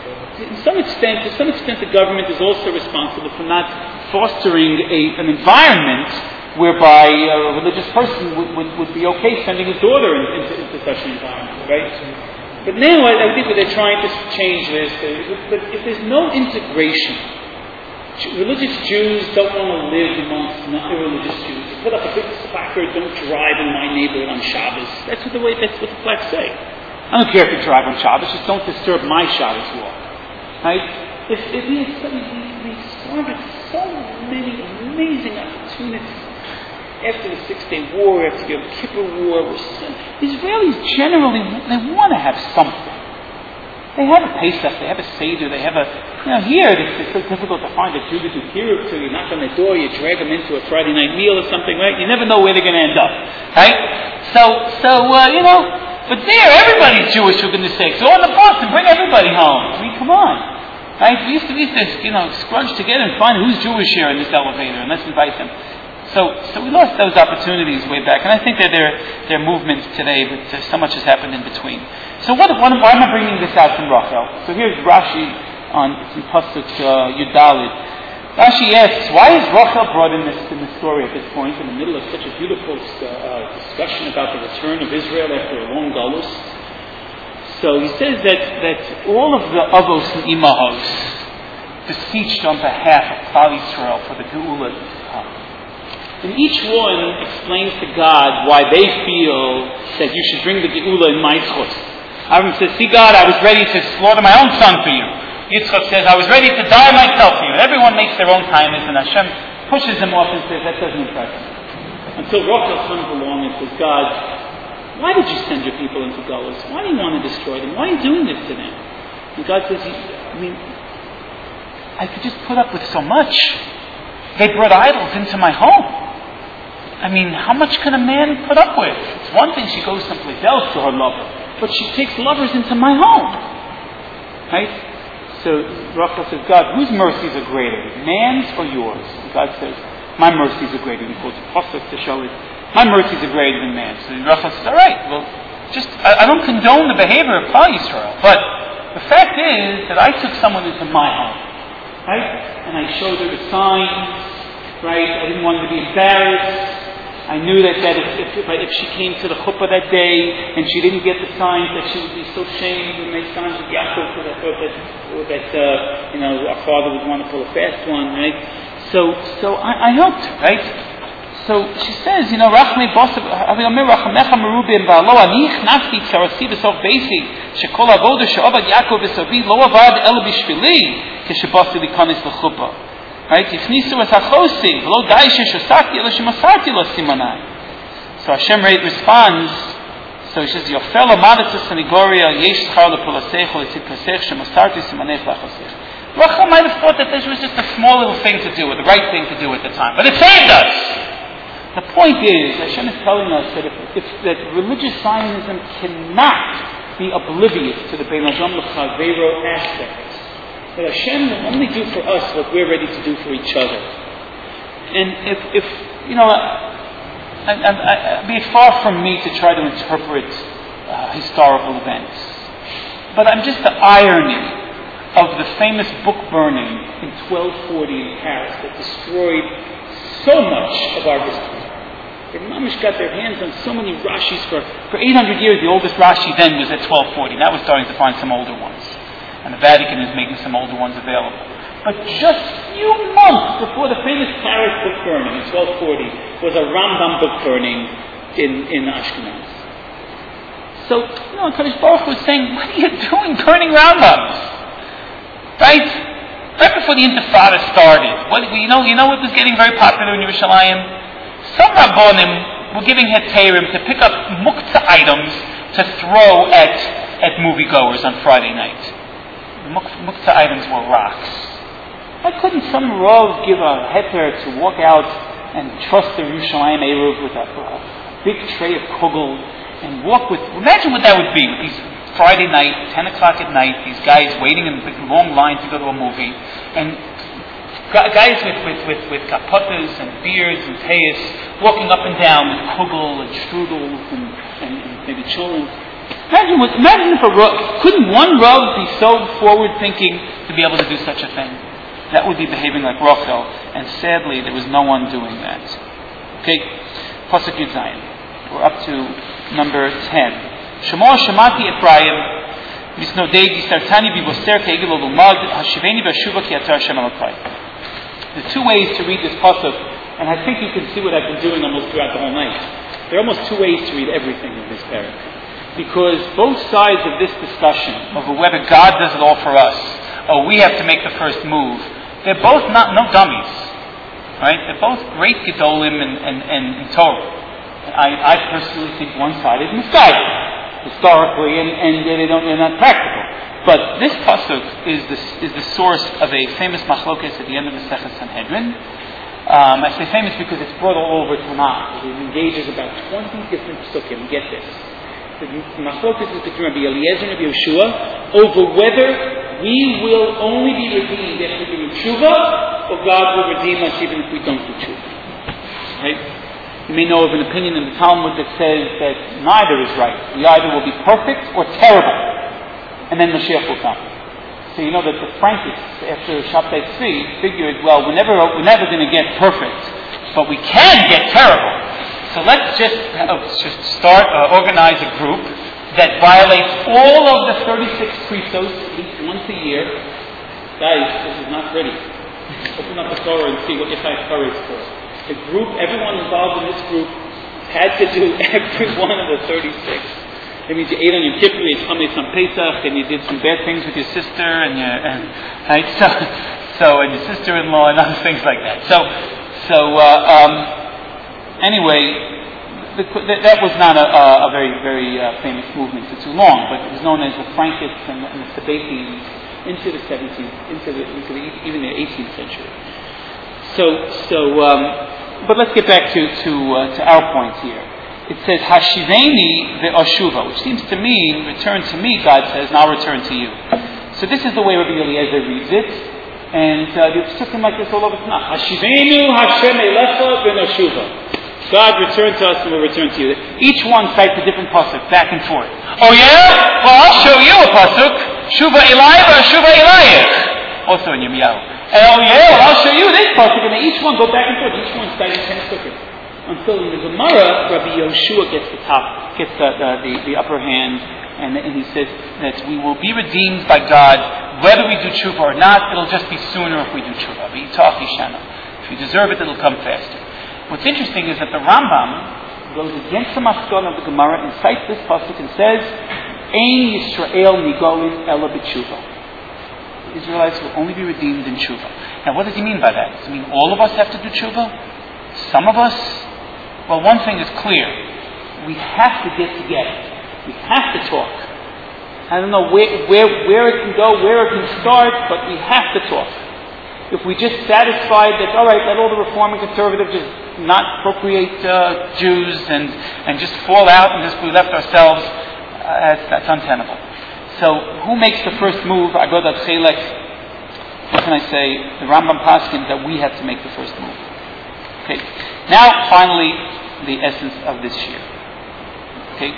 To some extent, to some extent, the government is also responsible for not fostering a, an environment whereby a religious person would, would, would be okay sending his daughter in, into, into such an environment, right? But now I, I think that they're trying to change this. But if there's no integration, religious Jews don't want to live amongst non-religious Jews. They put up a big placard, don't drive in my neighborhood on Shabbos. That's what the way, that's what the plaques say. I don't care if you drive on Shabbos, just don't disturb my Shabbos walk. Right? If, if we, had, we, we squandered so many amazing opportunities after the Six-Day War, after the Yom Kippur War, so, Israelis generally, they want to have something. They have a Pesach, they have a Seder, they have a, you know, here it's, it's so difficult to find a Jew to do kiruv to. You knock on the door, you drag them into a Friday night meal or something, right? You never know where they're going to end up, right? So, so uh, you know, but there, everybody's Jewish, for goodness sakes. So on the bus and bring everybody home. I mean, come on. Right? We used to, we used to, you know, scrunch together and find who's Jewish here in this elevator, and let's invite them. So, so we lost those opportunities way back, and I think that there, there are movements today, but uh, so much has happened in between. So, what, what, why am I bringing this out from Rachel? So here's Rashi on it's in Pasuk uh, Yudalid. Rashi asks, why is Rachel brought in this in the story at this point, in the middle of such a beautiful uh, uh, discussion about the return of Israel after a long galus? So he says that that all of the avos and imahos beseeched on behalf of Klal Yisrael for the Geula to come. And each one explains to God why they feel that you should bring the Geula in my chus. Avram says, see God, I was ready to slaughter my own son for you. Yitzchak says, I was ready to die myself for you. Everyone makes their own kindness, and Hashem pushes them off and says, that doesn't impress me. Until Rachel comes along and says, God, why did you send your people into Galus? Why do you want to destroy them? Why are you doing this to them? And God says, I mean, I could just put up with so much. They brought idols into my home. I mean, how much can a man put up with? It's one thing she goes someplace else to her lover, but she takes lovers into my home. Right? So Rachel says, God, whose mercies are greater, man's or yours? And God says, my mercies are greater. He quotes Pasuk to show it. My mercies are greater than man's. So Rachel says, all right, well, just I, I don't condone the behavior of Klal Yisrael, but the fact is that I took someone into my home, right? And I showed her the signs, right? I didn't want her to be embarrassed. I knew that, that if, if, if she came to the chuppah that day and she didn't get the signs, that she would be so shamed and make signs with Yaakov, or that, or that, or that uh, you know, our father would want to pull a fast one, right? So, so I, I helped her, right? So she says, you know, Rachmei Bosav, Aviomer Rachamecha Merubim Va'alo Ani Chnafti Tzarasi V'Sof Beisi Shekol Avoda She'avad Yaakov V'Savi Lo Avad El B'Shvili K'Shebasi Likanis L'Chuppah. Right? Yichnisu es hachosi, v'lo daishe shosaki, elo shemasarti lo simonai. So Hashem responds, so he says, Yofel amadatus anigoria, yesh schar lepulasecho, letzipasech, shemasarti simonech lachosech. Rachel might have thought that this was just a small little thing to do, or the right thing to do at the time. But it saved us! The point is, Hashem is telling us that, if, if, that religious Zionism cannot be oblivious to the Bein Adam L'Chavero aspect. That Hashem will only do for us what we're ready to do for each other. And if, if you know, I, I, I, be it far from me to try to interpret uh, historical events, but I'm just the irony of the famous book burning in twelve forty in Paris that destroyed so much of our history. They mamish got their hands on so many Rashis for, for eight hundred years. The oldest Rashi then was at twelve forty. Now we're starting to find some older ones. And the Vatican is making some older ones available. But just a few months before the famous Paris book burning in twelve forty was a Rambam book burning in, in Ashkenaz. So, you know, Kadosh Baruch Hu was saying, what are you doing burning Rambams? Right? Right before the Intifada started, what, you know, you know what was getting very popular in Yerushalayim? Some Rabbonim were giving Heterim to pick up muktzah items to throw at, at moviegoers on Friday night. The muktzah items were rocks. Why couldn't some Rav give a heter to walk out and trust the Yerushalayim Eruv with a, a big tray of kugel and walk with, imagine what that would be with these Friday night, ten o'clock at night, these guys waiting in a long line to go to a movie, and guys with, with, with, with kapotas and beards and teis walking up and down with kugel and strudels and, and, and maybe children. Imagine, what, imagine if a Rav, couldn't one Rav be so forward-thinking to be able to do such a thing? That would be behaving like Rachel, and sadly there was no one doing that. Okay, Pasuk Yud Zayin. We're up to number ten. Shema Shemati Ephraim Misnodei Disartani Bivoser Keigel Lumad Hashiveni Bashuva Ki Atzar Shem Elokai. There are two ways to read this pasuk, and I think you can see what I've been doing almost throughout the whole night. There are almost two ways to read everything in this parak, because both sides of this discussion over whether God does it all for us or we have to make the first move, they're both not no dummies, right? They're both great gedolim and and, and, and Torah. I, I personally think one side is misguided historically, and, and they don't, they're not practical. But this pasuk is the is the source of a famous machlokes at the end of the Masechet Sanhedrin. Um, I say famous because it's brought all over Tanakh. It engages about twenty different psukim. Get this: the machlokes is between Rabbi Eliezer and Rabbi Yeshua over whether we will only be redeemed if we do tshuva, or God will redeem us even if we don't do tshuva. Right? You may know of an opinion in the Talmud that says that neither is right. We either will be perfect or terrible, and then Mashiach will come. So you know that the Frankists, after Shabtai Tzvi, figured, well, we're never, we're never going to get perfect, but we can get terrible. So let's just, uh, just start, uh, organize a group that violates all of the thirty-six presos at least once a year. Guys, this is not pretty. Open up the Torah and see what Yechai Torah is for. The group, everyone involved in this group had to do every one of the thirty-six. That means you ate on your kippur, you ate on Pesach, and you did some bad things with your sister, and your, and, right? So, so, and your sister-in-law, and other things like that. So, so, uh, um, anyway, the, the, that was not a, a very, very uh, famous movement for too long, but it was known as the Frankists and, and the Sabbateans into the seventeenth, into the, into the, even the eighteenth century. So, so, um, but let's get back to to, uh, to our point here. It says Hashiveni ve'ashuva, which seems to mean return to me. God says, and I'll return to you. So this is the way Rabbi Eliezer reads it, and uh, there's something like this all over Tanakh. Hashivenu Hashem elecha ve'ashuva. God return to us and we'll return to you. Each one cites a different pasuk back and forth. Oh yeah? Well, I'll show you a pasuk. Shuva Elayah or Shuva Elayah. Also in Yirmiyahu. And oh yeah, well, I'll show you this pasuk, and they each one go back and forth. Each one citing ten psukim. Until in the Gemara, Rabbi Yoshua gets the top, gets the the, the, the upper hand, and, and he says that we will be redeemed by God whether we do tshuva or not. It'll just be sooner if we do tshuva. If we deserve it, it'll come faster. What's interesting is that the Rambam goes against the Maskon of the Gemara and cites this pasuk and says, "Ein Yisrael nigolin ela b'tshuva." Israelites will only be redeemed in tshuva. Now, what does he mean by that? Does he mean all of us have to do tshuva? Some of us? Well, one thing is clear. We have to get together. We have to talk. I don't know where, where, where it can go, where it can start, but we have to talk. If we just satisfied that, all right, let all the Reform and Conservatives just not appropriate uh, Jews and, and just fall out and just we left ourselves, uh, that's, that's untenable. So, who makes the first move? Agodat Chelek. What can I say? The Rambam Paskin that we have to make the first move. Okay. Now, finally, the essence of this year. Okay.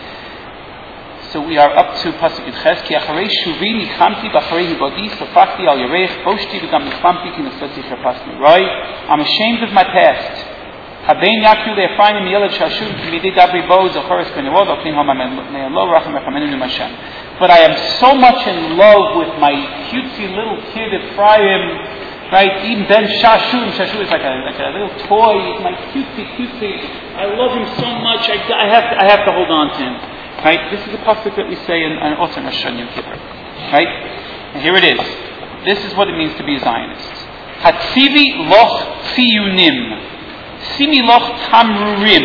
So we are up to Pasuk Yitches. Ki acharei shuvi nichamti b'acharei hibodi sofakti al yerech boshti v'gam nichlamti ki nesoti chapasni. Right? I'm ashamed of my past. Habein yakyu le'efrayim yeled shashub midei dabri bo zochores k'nerod al pnim hama me'elo racham rechamenu nimashan. But I am so much in love with my cutesy little kid Ephraim, right? Even Ben Shashub, Shashub is like a, like a little toy. He's my cutesy, cutesy. I love him so much. I, I have to, I have to hold on to him. Right? This is a pasuk that we say in, in also in Rosh Hashanah Yom Kippur. Right? And here it is. This is what it means to be a Zionist. Hatzivi loch tziyunim. Simi loch tamrurim.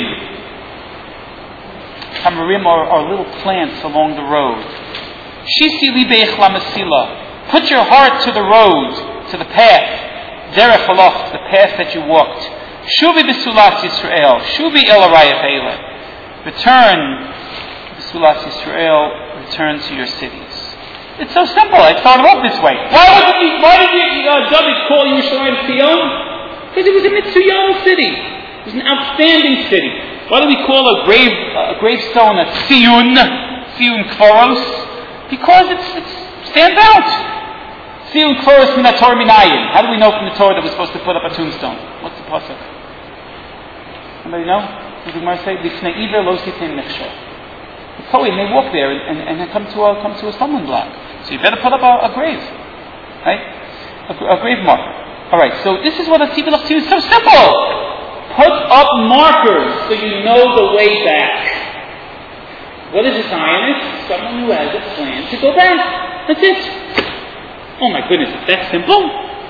Tamrurim are, are little plants along the road. Shisi libeich lamasila. Put your heart to the road, to the path. Derech haloch, the path that you walked. Shuvi b'sulas Yisrael. Shuvi el arayach eile. Return, b'sulas Yisrael. Return to your cities. It's so simple. I started off this way. Why did he, why did he, uh, David call Yerushalayim Zion? Because it was a Mitsuyan city. It was an outstanding city. Why do we call a grave a gravestone a Tziyun, Tziyun Kforos? Because it's, it stands out. Tziyun Kforos min Torah minayin. How do we know from the Torah that we're supposed to put up a tombstone? What's the pasuk? Anybody know? Does the Gemara say Lifnei Iver lo sitem nechshel? The Kohen may walk there and, and, and come to a come to a stumbling block. So you better put up a, a grave, right? A, a grave marker. All right. So this is what a tzibur lachtziyun is so simple. Put up markers so you know the way back. What is a Zionist? Someone who has a plan to go back. That's it. Oh my goodness, it's that simple?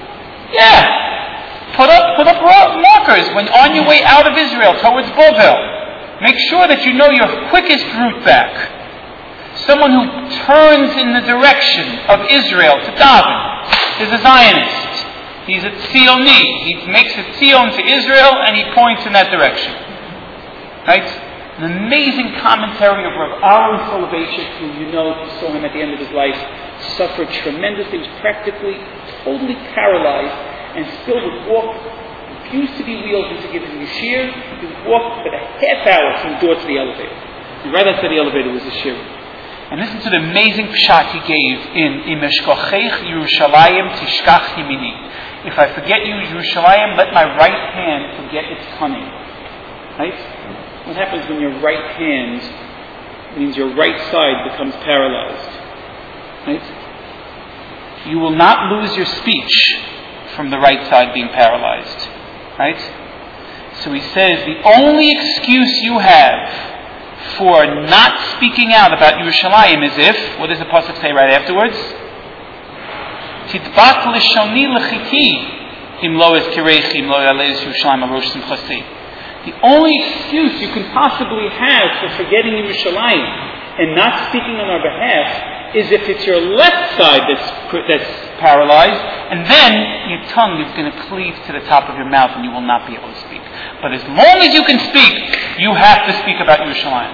Yeah. Put up put up markers when on your way out of Israel towards Bovel. Make sure that you know your quickest route back. Someone who turns in the direction of Israel to daven is a Zionist. He's a Tzioni. He makes a Tzion to Israel and he points in that direction. Right? An amazing commentary of Rav Aaron Soloveitchik, who you know, you saw him at the end of his life, suffered tremendously, was practically totally paralyzed, and still would walk, refused to be wheeled into giving you shir. He would walk for a half hour from the door to the elevator. And right outside the elevator was a shir. And listen to the amazing pshat he gave in Imeshkochech Yerushalayim Tishkach Yimini. If I forget you, Yerushalayim, let my right hand forget its cunning. Right? What happens when your right hand means your right side becomes paralyzed? Right? You will not lose your speech from the right side being paralyzed. Right? So he says the only excuse you have for not speaking out about Yerushalayim is if, what does the pasuk say right afterwards? Titbat lishoni lechiti im lo ezkirechi im lo yalez Yerushalayim arosh simchasi. The only excuse you can possibly have for forgetting Yerushalayim and not speaking on our behalf is if it's your left side that's that's paralyzed, and then your tongue is going to cleave to the top of your mouth and you will not be able to speak. But as long as you can speak, you have to speak about Yerushalayim.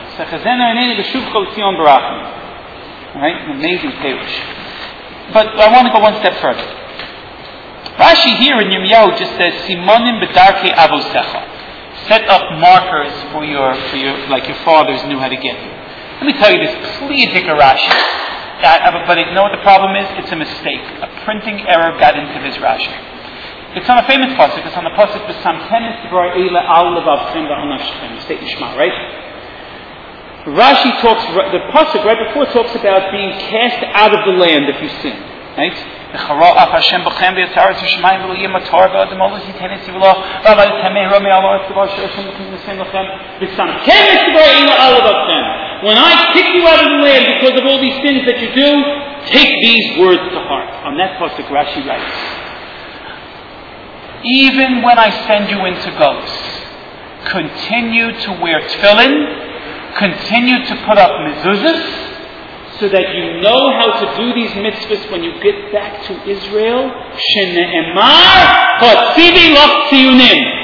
Right? An amazing perush. But I want to go one step further. Rashi here in Yirmiyahu just says, Simonim b'darkei avosecha. Set up markers for your, for your, like your fathers knew how to get you. Let me tell you this, please, Rashi. That, but you know what the problem is? It's a mistake. A printing error got into this Rashi. It's on a famous pasuk. It's on the pasuk V'samtemis dvar eila al levavchem v'anashchem. State Yishma, right? Rashi talks. The pasuk right before talks about being cast out of the land if you sin. Right? V'chara'af Hashem b'chem v'yataras v'shemayim v'loyim atar v'adamolos yitenes yivlo v'avaytamei romei alor tzvar she'oshem b'chem v'sem lachem V'samtemis dvar eila al levavchem. When I kick you out of the land because of all these sins that you do, take these words to heart. On that pasuk, Rashi writes, even when I send you into Gos, continue to wear tefillin, continue to put up mezuzahs, so that you know how to do these mitzvahs when you get back to Israel. Shene'emar hatzivi lach tziyunim.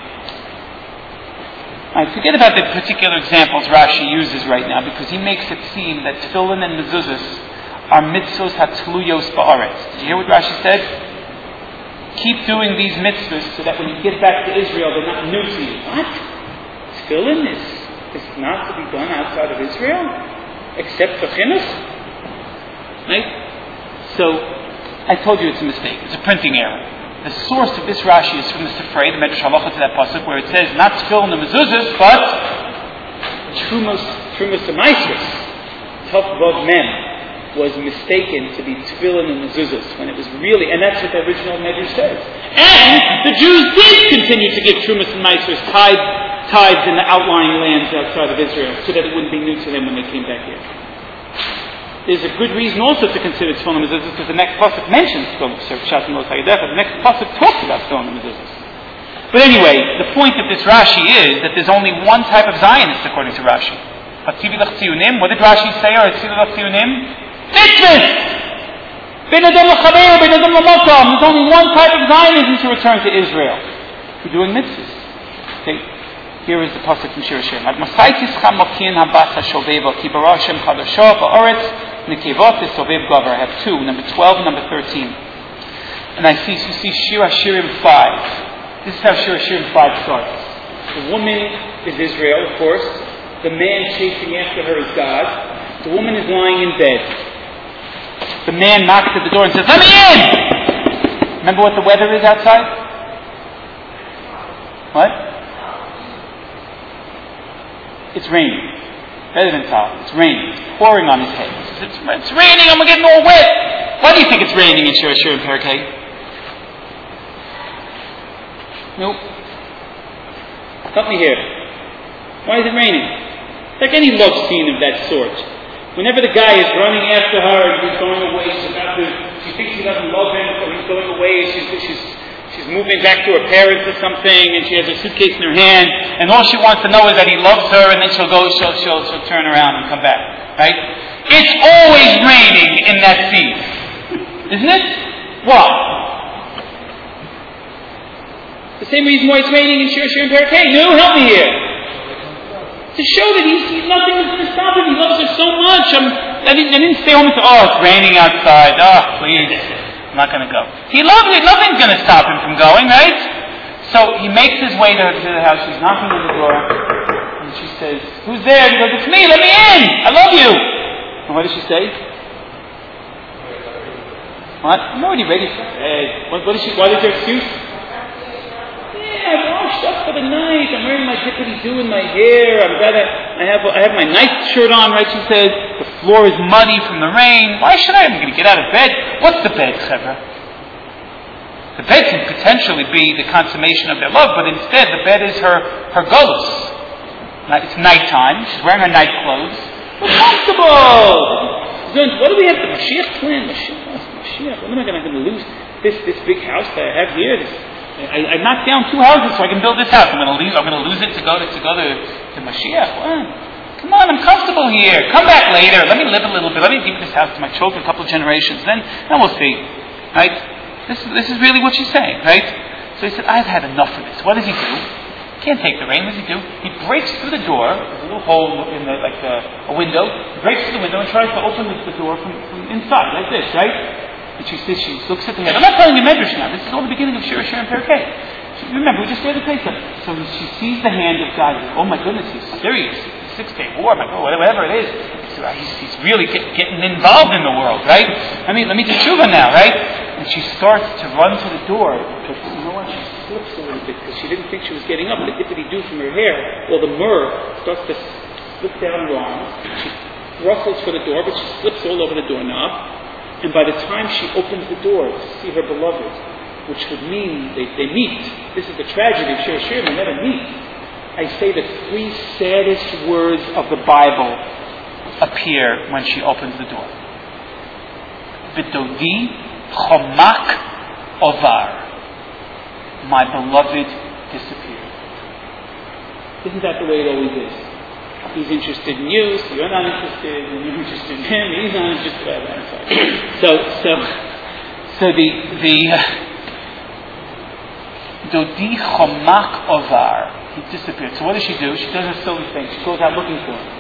I forget about the particular examples Rashi uses right now, because he makes it seem that tefillin and mezuzahs are mitzvos hatluyos ba'aretz. Did you hear what Rashi said? Keep doing these mitzvahs so that when you get back to Israel, they're not new to you. What? Tefillin is, is not to be done outside of Israel? Except for chinuch? Right? So, I told you it's a mistake. It's a printing error. The source of this Rashi is from the Sifrei, the Medrash Halacha to that pasuk, where it says not tefillin and mezuzahs, but trumos trumos amaisros. Tov mem was mistaken to be tefillin and mezuzahs when it was really, and that's what the original Medrash says. And the Jews did continue to give trumos and maisros tied tithes in the outlying lands outside of Israel, so that it wouldn't be new to them when they came back here. There's a good reason also to consider tefillin mezuzahs, because the next pasuk mentions tefillin mezuzahs. The next pasuk talks about tefillin mezuzahs. But anyway, the point of this Rashi is that there's only one type of Zionist according to Rashi. What did Rashi say? Mitzvahs! There's only one type of Zionism to return to Israel. We're doing mitzvahs. Okay. Here is the pasuk from Shir Hashem. I have two, number twelve and number thirteen. And I see, you see Shir Hashirim five. This is how Shir Hashirim five starts. The woman is Israel, of course. The man chasing after her is God. The woman is lying in bed. The man knocks at the door and says, "Let me in!" Remember what the weather is outside? What? It's raining. Better than Tal. It's raining. It's pouring on his head. It's, it's, it's raining. I'm getting all wet. Why do you think it's raining in Shir Hashirim Parakeh? Nope. Help me here. Why is it raining? It's like any love scene of that sort. Whenever the guy is running after her and he's going away, she's about to, she thinks he doesn't love him, so he's going away, she's, she's, she's moving back to her parents or something, and she has a suitcase in her hand, and all she wants to know is that he loves her, and then she'll go, she'll, she'll, she'll turn around and come back. Right? It's always raining in that scene. Isn't it? Why? The same reason why it's raining in Shir Hashirim Parakeh. No, help me here. To show that he's, he's nothing is going to stop him. He loves her so much. I'm, I, didn't, I didn't stay home and say, "Oh, it's raining outside. Oh, please, I'm not going to go." He loves it. Nothing's going to stop him from going, right? So he makes his way to, to the house. She's knocking on the door, and she says, "Who's there?" And he goes, "It's me. Let me in. I love you." And what does she say? What? I'm already ready for bed. What, what is she? What is her excuse? I washed up for the night. I'm wearing my dippity-doo in my hair. I'm got a, I have I have my night shirt on, right? She says, the floor is muddy from the rain. Why should I? I'm going to get out of bed. What's the bed, Chevra? The bed can potentially be the consummation of their love, but instead the bed is her, her galus. It's nighttime. She's wearing her night clothes. We're comfortable. What do we have? The Mashiach plan? Mashiach. Mashiach. When am I going to lose this, this big house that I have here? This, I, I knocked down two houses so I can build this house. I'm going to lose. I'm going to lose it to go to to go to, to Mashiach. What? Come on, I'm comfortable here. Come back later. Let me live a little bit. Let me give this house to my children, a couple of generations. Then, then we'll see. Right? This is this is really what she's saying. Right? So he said, "I've had enough of this." What does he do? Can't take the rain. What does he do? He breaks through the door. There's a little hole in the like a, a window. He breaks through the window and tries to open the, the door from, from inside, like this. Right? And she says, she looks at the head. I'm not telling you Medrash now. This is all the beginning of Shir Hashirim Parakeh. Remember, we just read the place. So she sees the hand of God. Oh my goodness, he's serious. Six-day war, my God, whatever it is. He's, he's really get, getting involved in the world, right? I mean, let me do tshuva now, right? And she starts to run to the door. But you know what? She slips a little bit because she didn't think she was getting up. The dippity-doo from her hair, well, the myrrh starts to slip down her arm. She rustles for the door, but she slips all over the doorknob. And by the time she opens the door to see her beloved, which would mean they, they meet. This is the tragedy of Shir Hashirim, they never meet. I say the three saddest words of the Bible appear when she opens the door. V'dodi chomak ovar. My beloved disappeared. Isn't that the way it always is? He's interested in you, so you're not interested, and you're interested in him, he's not interested in that. So, so, so the, the, Dodi chomak ovar, he disappeared. So what does she do? She does a silly thing. She goes out looking for him.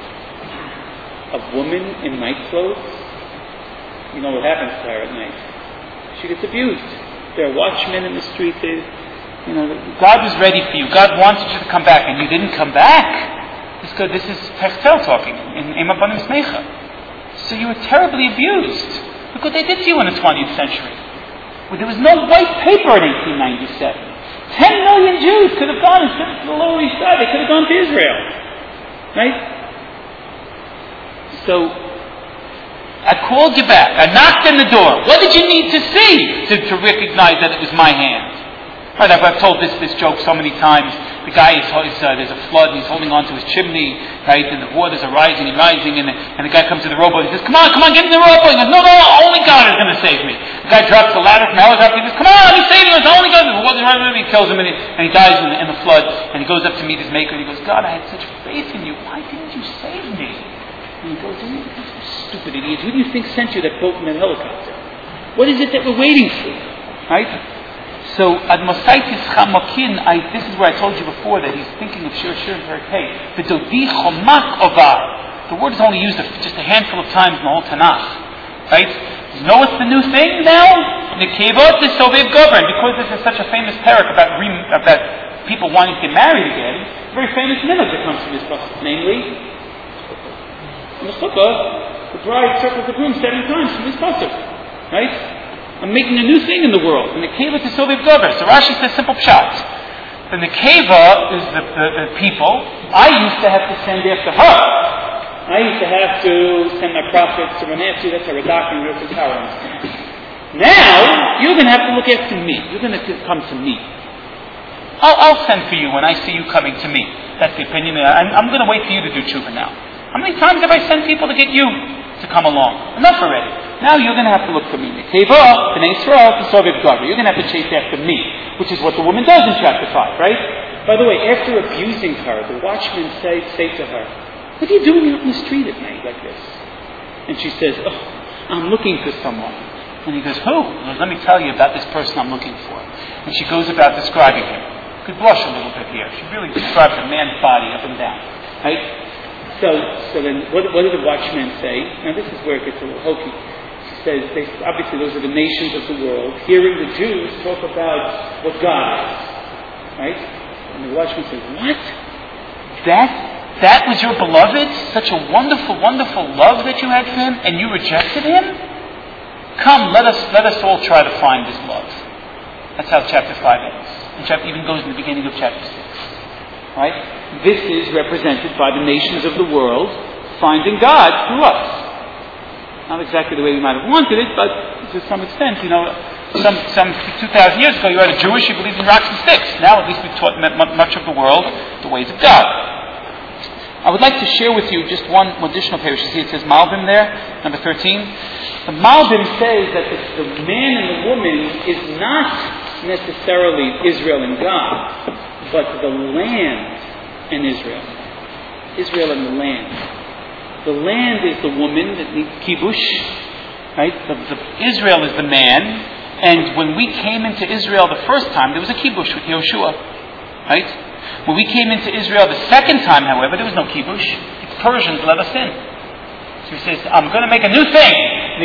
A woman in night clothes, you know what happens to her at night. She gets abused. There are watchmen in the street. They, you know, God was ready for you. God wanted you to come back, and you didn't come back. This, good, this is Hechtel talking in Ema Banim Smecha. So you were terribly abused. Look what they did to you in the twentieth century. Well, there was no white paper in eighteen ninety-seven. Ten million Jews could have gone instead to the Lower East Side. They could have gone to Israel. Right? So, I called you back. I knocked on the door. What did you need to see to, to recognize that it was my hand? Right, I've, I've told this, this joke so many times. The guy is, is uh, there's a flood, and he's holding on to his chimney, right, and the waters are rising and rising, and the, and the guy comes to the rowboat, he says, come on, come on, get in the rowboat. He goes, no, no, only God is going to save me. The guy drops the ladder from the helicopter, he says, come on, let me save you, it's only God. The water's rising, and he kills him, and he, and he dies in the, in the flood, and he goes up to meet his maker, and he goes, God, I had such faith in you, why didn't you save me? And he goes, you stupid idiot, who do you think sent you that boat and that helicopter? What is it that we're waiting for? Right? So, Ad Mosaitis Chamokin, I this is where I told you before that he's thinking of Shir Shir Hey, the Dodi Chomak Ovar. The word is only used just a handful of times in the whole Tanakh. Right? You know what's the new thing now? Nekevot is Soviet government. Because this is such a famous parak about, re, about people wanting to get married again, a very famous minhag that comes from this pasuk, namely, in the chuppah, the bride circles the groom seven times from this pasuk. Right? I'm making a new thing in the world. The Nekeva is Soviet government. So Rashi says simple pshat. The Nekeva is the, the, the people. I used to have to send after her. I used to have to send my prophets to run after you. That's how Radak and Rukh and Tower understand. Now, you're going to have to look after me. You're going to come to me. I'll, I'll send for you when I see you coming to me. That's the opinion. I'm, I'm going to wait for you to do tshuva now. How many times have I sent people to get you to come along? Enough already. Now you're going to have to look for me. Nekeva, B'nai Yisrael, the Soviet government. You're going to have to chase after me, which is what the woman does in chapter five, right? By the way, after abusing her, the watchmen say, say to her, what are you doing out in the street at night like this? And she says, oh, I'm looking for someone. And he goes, who? Well, let me tell you about this person I'm looking for. And she goes about describing him. You could blush a little bit here. She really describes a man's body up and down, right? So, so then, what, what do the watchmen say? Now, this is where it gets a little hokey. She says, they, obviously, those are the nations of the world, hearing the Jews talk about what God is, right? And the watchman says, "What? That that was your beloved? Such a wonderful, wonderful love that you had for him, and you rejected him? Come, let us let us all try to find this love." That's how chapter five ends. And chapter even goes in the beginning of chapter six. Right? This is represented by the nations of the world finding God through us. Not exactly the way we might have wanted it, but to some extent, you know, some some two thousand years ago, you had a Jewish who believed in rocks and sticks. Now, at least we've taught much of the world the ways of God. I would like to share with you just one additional page. You see, it says Malbim there, number thirteen. The Malbim says that the, the man and the woman is not necessarily Israel and God, but the land and Israel. Israel and the land. The land is the woman that needs kibush, right? The, the, Israel is the man, and when we came into Israel the first time, there was a kibush with Yoshua, right? When we came into Israel the second time, however, there was no kibush. The Persians let us in. So he says, I'm going to make a new thing.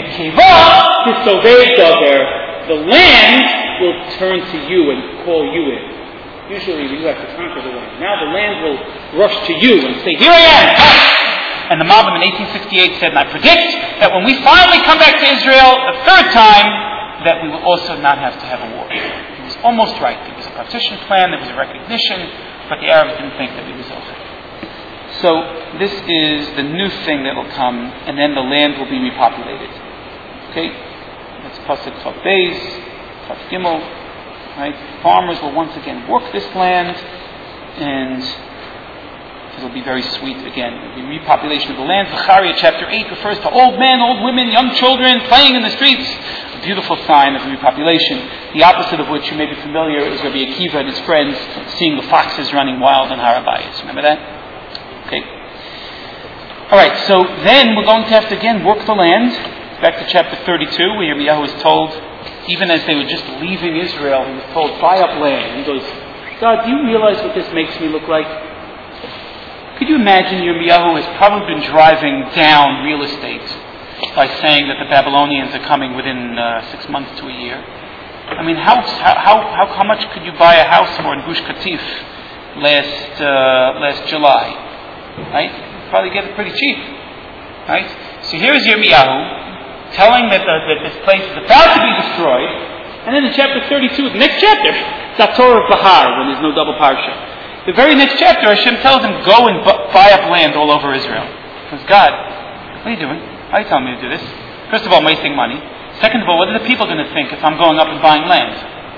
The land will turn to you and call you in. Usually you have to conquer the land. Now the land will rush to you and say, here I am! And the Malbim in eighteen sixty-eight said, and I predict that when we finally come back to Israel the third time, that we will also not have to have a war. He was almost right. There was a partition plan, there was a recognition, but the Arabs didn't think that it was over. So this is the new thing that will come, and then the land will be repopulated. Okay? That's Pasuk Tov Beis, Tov Gimel. Right? Farmers will once again work this land, and it'll be very sweet again. The repopulation of the land. Zechariah chapter eight refers to old men, old women, young children playing in the streets. A beautiful sign of repopulation. The opposite of which you may be familiar is Rabbi Akiva and his friends seeing the foxes running wild on Har HaBayis. Remember that? Okay. All right. So then we're going to have to again work the land. Back to chapter thirty-two, where Yirmiyahu is told, even as they were just leaving Israel, he was told, buy up land. He goes, God, do you realize what this makes me look like? Could you imagine Yirmiyahu has probably been driving down real estate by saying that the Babylonians are coming within uh, six months to a year? I mean, how how how how much could you buy a house for in Gush Katif last uh, last July? Right? You'd probably get it pretty cheap. Right? So here's Yirmiyahu telling that, the, that this place is about to be destroyed, and then in chapter thirty-two, the next chapter, Zator of Bahar, when there's no double parsha. The very next chapter, Hashem tells him, go and bu- buy up land all over Israel. He says, God, what are you doing? Why are you telling me to do this? First of all, I'm wasting money. Second of all, what are the people going to think if I'm going up and buying land?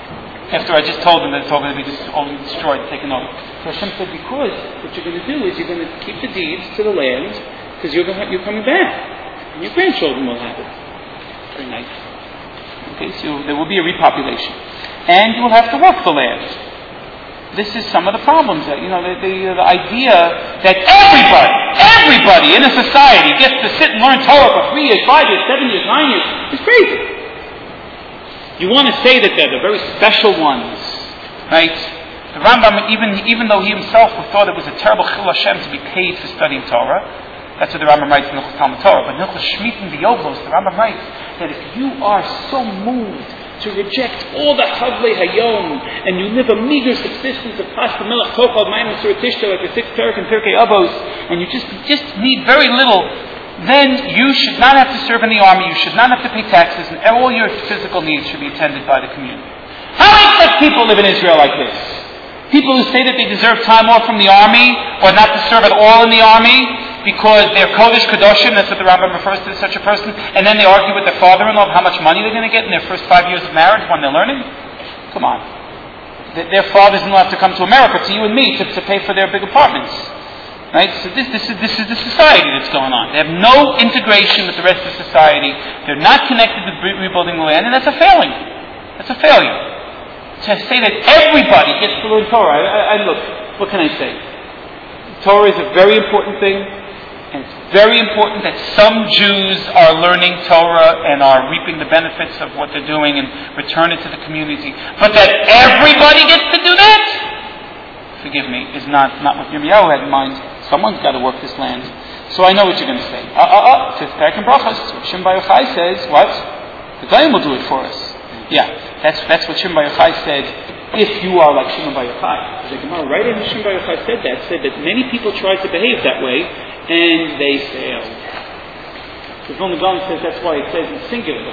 After I just told them that it's all going to be just all destroyed, taken over. So Hashem said, because what you're going to do is you're going to keep the deeds to the land, because you're going to, you're coming back, and your grandchildren will have it. Very nice. Okay, so there will be a repopulation, and you will have to work the land. This is some of the problems. That, you know, the, the, the idea that everybody, everybody in a society gets to sit and learn Torah for three years, five years, seven years, nine years is crazy. You want to say that they're the very special ones, right? The Rambam, even even though he himself thought it was a terrible chil Hashem to be paid for studying Torah, that's what the Rambam writes in Hilchos Talmud Torah. But in Hilchos Shmitin V'Yovlos, the Rambam writes that if you are so moved to reject all the Havlei Hayom, and you live a meager subsistence of pasta, milach, tochal, mayim, and suratishta, like the sixth parak and Pirkei Avos, and you just just need very little, then you should not have to serve in the army, you should not have to pay taxes, and all your physical needs should be attended by the community. How many such people live in Israel like this? People who say that they deserve time off from the army, or not to serve at all in the army, because they're Kodesh Kedoshim, that's what the Rambam refers to as such a person, and then they argue with their father-in-law of how much money they're going to get in their first five years of marriage when they're learning. Come on. Their fathers-in-law have to come to America, to you and me, to, to pay for their big apartments. Right? So this, this, is, this is the society that's going on. They have no integration with the rest of society. They're not connected with rebuilding the land, and that's a failing. That's a failure. To say that everybody gets to learn Torah, I, I, look, what can I say? Torah is a very important thing, and it's very important that some Jews are learning Torah and are reaping the benefits of what they're doing and return it to the community. But that everybody gets to do that, forgive me, is not, not what Yirmiyahu had in mind. Someone's got to work this land. So I know what you're going to say. Uh, uh, uh, fifth parak in Brachos. Shimon Bar Yochai says, what? The Goyim will do it for us. Yeah, that's that's what Shimon Bar Yochai said, if you are like Shimon Bar Yochai. The Gemara, right after Shimon Bar Yochai said that, said that many people tried to behave that way, and they failed. The Vilna Gaon says that's why it says in singular,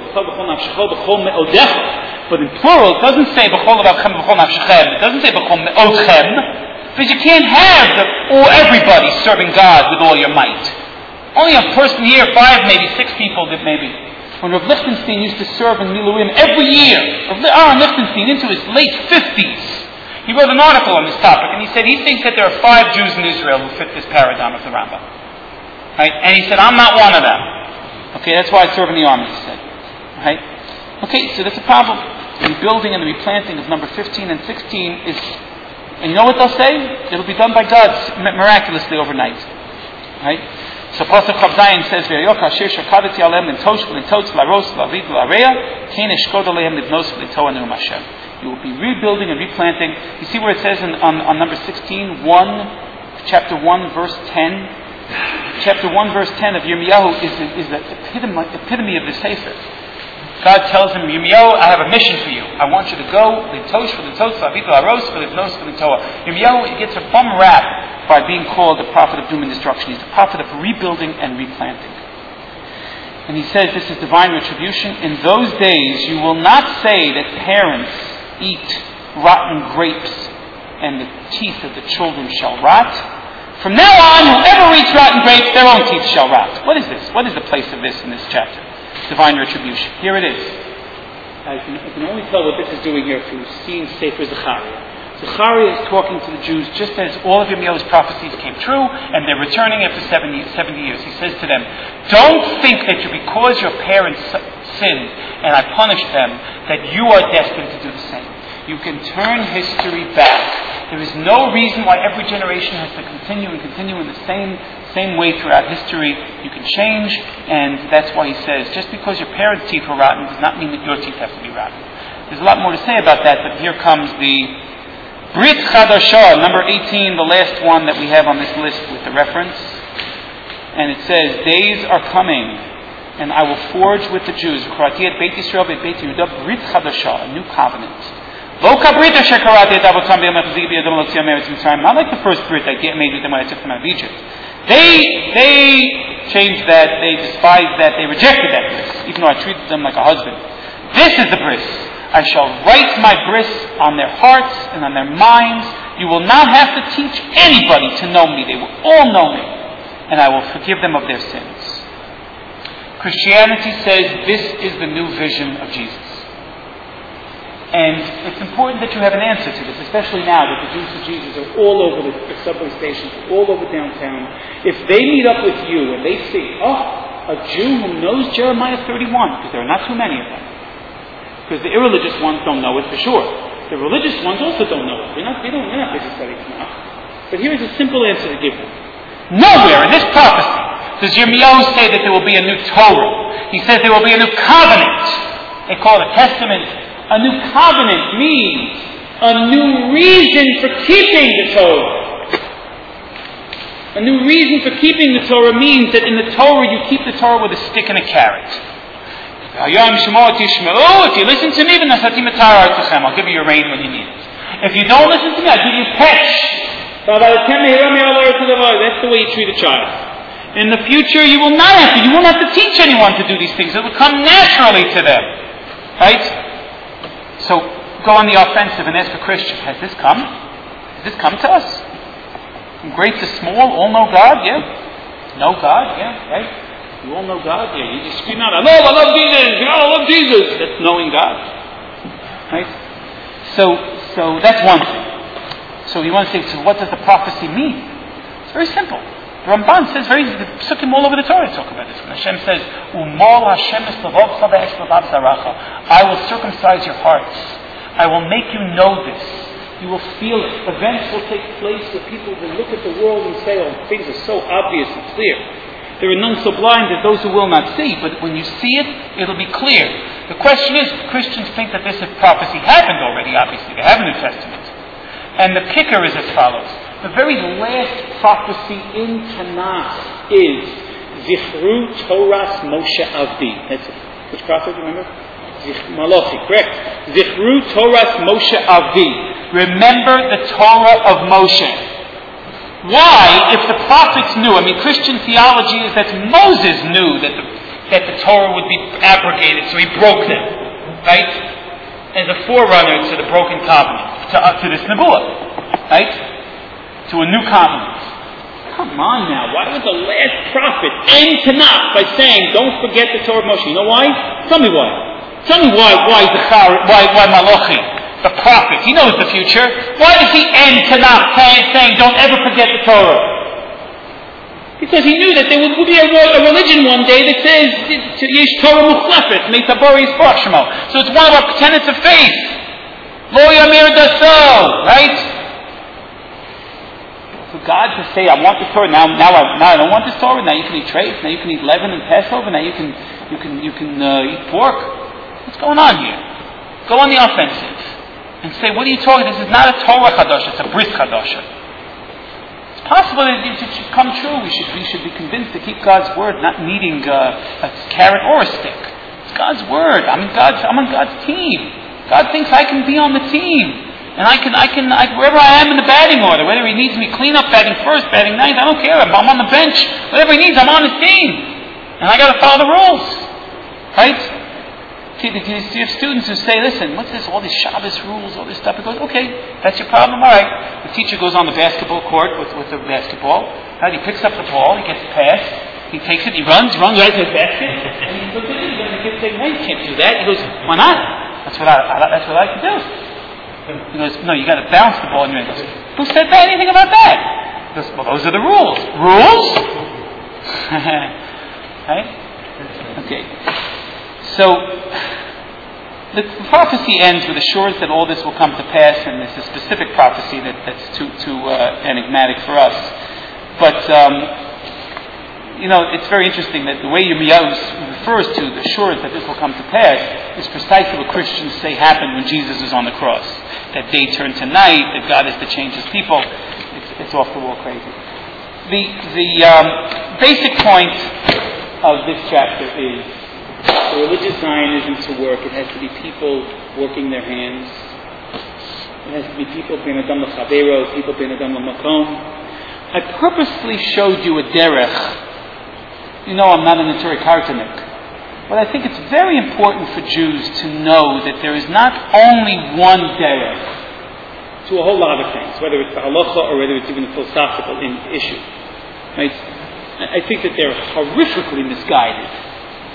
but in plural it doesn't say b'chol avavchem b'chol nafshechem. It doesn't say b'chol me'odchem, because you can't have the, or everybody serving God with all your might. Only a person here, five, maybe six people did maybe. When Rav Lichtenstein used to serve in Miluim every year, Rav Aaron Lichtenstein into his late fifties, he wrote an article on this topic, and he said he thinks that there are five Jews in Israel who fit this paradigm of the Rambam. Right? And he said, I'm not one of them. Okay, that's why I serve in the army, he said. Right? Okay, so that's a problem. The rebuilding and the replanting of number fifteen and sixteen is, and you know what they'll say? It'll be done by God miraculously overnight. Right? So Pasuk Chav Zayin says, "Ve'yoka asher shakadati alem l'tosh v'l'totz laros l'avid l'area kein eshkod alehem libnos v'l'toa ne'um Hashem." You will be rebuilding and replanting. You see where it says in, on, on number sixteen, one, chapter one, verse ten. Chapter one, verse ten of Yirmiyahu is the, is the epitome, epitome of the Sefer. God tells him, Yirmiyahu, I have a mission for you. I want you to go, l'tosh v'l'totz l'avid l'aros v'l'bnos v'l'toa. Yirmiyahu gets a bum rap by being called the prophet of doom and destruction. He's the prophet of rebuilding and replanting. And he says this is divine retribution. In those days you will not say that parents eat rotten grapes and the teeth of the children shall rot. From now on, whoever eats rotten grapes, their own teeth shall rot. What is this? What is the place of this in this chapter? Divine retribution. Here it is. I can, I can only tell what this is doing here through seeing Sefer Zechariah. Zechariah is talking to the Jews just as all of Yirmiyahu's prophecies came true, and they're returning after seventy, seventy years. He says to them, don't think that you, because your parents sinned and I punished them, that you are destined to do the same. You can turn history back. There is no reason why every generation has to continue and continue in the same same way throughout history. You can change, and that's why he says, just because your parents' teeth were rotten does not mean that your teeth have to be rotten. There's a lot more to say about that, but here comes the Brit Chadashah, number eighteen, the last one that we have on this list with the reference. And it says, days are coming, and I will forge with the Jews, Beit Yisrael, Beit Yehuda, Brit Chadashah, a new covenant. Not like the first Brit I made with them when I took them out of Egypt. They, they changed that, they despised that, they rejected that bris, even though I treated them like a husband. This is the bris. I shall write my bris on their hearts and on their minds. You will not have to teach anybody to know me. They will all know me. And I will forgive them of their sins. Christianity says this is the new vision of Jesus. And it's important that you have an answer to this, especially now that the Jews of Jesus are all over the, the subway stations, all over downtown. If they meet up with you and they see, oh, a Jew who knows Jeremiah thirty-one, because there are not too many of them. Because the irreligious ones don't know it for sure. The religious ones also don't know it. They're not, they don't, they're not busy studying Tanakh. But here is a simple answer to give them. Nowhere in this prophecy does Yirmiyahu say that there will be a new Torah. He says there will be a new covenant. They call it a testament. A new covenant means a new reason for keeping the Torah. A new reason for keeping the Torah means that in the Torah you keep the Torah with a stick and a carrot. If you listen to me, I'll give you your rain when you need it. If you don't listen to me, I'll give you petch. That's the way you treat a child. In the future, you will not have to. You won't have to teach anyone to do these things. It will come naturally to them. Right? So, go on the offensive and ask a Christian, has this come? Has this come to us? From great to small, all know God? Yeah. Know God? Yeah. Right? You all know God? Yeah. You just scream out, I love, I love Jesus! You know, I love Jesus! That's knowing God. Right? So, so that's one thing. So you want to say, so what does the prophecy mean? It's very simple. The Ramban says very, the psukim all over the Torah talk about this. When Hashem says, Umol Hashem I will circumcise your hearts. I will make you know this. You will feel it. Events will take place where people will look at the world and say, oh, things are so obvious and clear. There are none so blind as those who will not see, but when you see it, it'll be clear. The question is, Christians think that this prophecy happened already, obviously. They have a New Testament. And the kicker is as follows. The very last prophecy in Tanakh is Zichru Toras Moshe Avdi. That's it. Which prophet, remember? Zich- Malachi, correct. Zichru Toras Moshe Avdi. Remember the Torah of Moshe. Why, if the prophets knew, I mean, Christian theology is that Moses knew that the, that the Torah would be abrogated, so he broke them. Right? As a forerunner to the broken covenant, to, uh, to this Nebuah. Right? To a new covenant. Come on now, why would the last prophet end Tanakh by saying, don't forget the Torah of Moshe? You know why? Tell me why. Tell me why, why, Zechar, why, why Malachi, the prophet, he knows the future. Why does he end Tanakh saying, don't ever forget the Torah? Because he knew that there would be a, a religion one day that says, Yesh Torah Muchlefet, Meitaboris Bashmo. So it's one of our tenets of faith. Lo Yamir Daso, right? For God to say, I want the Torah, now now I, now I don't want this Torah, now you can eat treif, now you can eat leaven and Passover, now you can you can you can uh, eat pork. What's going on here? Go on the offensive and say, what are you talking? This is not a Torah Chadasha, it's a Bris Chadasha. It's possible that it should come true. We should we should be convinced to keep God's word, not needing uh, a carrot or a stick. It's God's word. I'm in God's I'm on God's team. God thinks I can be on the team. And I can, I can, I, wherever I am in the batting order, whether he needs me clean up batting first, batting ninth, I don't care. I'm, I'm on the bench. Whatever he needs, I'm on his team. And I got to follow the rules. Right? See, you have students who say, listen, what's this, all these Shabbos rules, all this stuff? He goes, okay, that's your problem, all right. The teacher goes on the basketball court with, with the basketball. Right? He picks up the ball, he gets the pass, he takes it, he runs, he runs right to the basket, and he puts it in, and the kid says, no, you can't do that. He goes, why not? That's what I, I that's what I can do. He goes, no, you got to bounce the ball in your hand. Who said that? Anything about that? He goes, well, those are the rules. Rules? Right? Okay. So, the prophecy ends with assurance that all this will come to pass, and there's a specific prophecy that, that's too, too uh, enigmatic for us. But, um, you know, it's very interesting that the way Yirmiyahu refers to the assurance that this will come to pass is precisely what Christians say happened when Jesus was on the cross. That day turned to night, that God is to change his people. It's, it's off the wall crazy. The, the um, basic point of this chapter is for religious Zionism to work, it has to be people working their hands. It has to be people being adam l'chavero, people being adam l'makom. I purposely showed you a derech. You know I'm not an Neturei Kartanik. But I think it's very important for Jews to know that there is not only one derech to a whole lot of things, whether it's the halacha or whether it's even a philosophical in, issue. Right? I think that they're horrifically misguided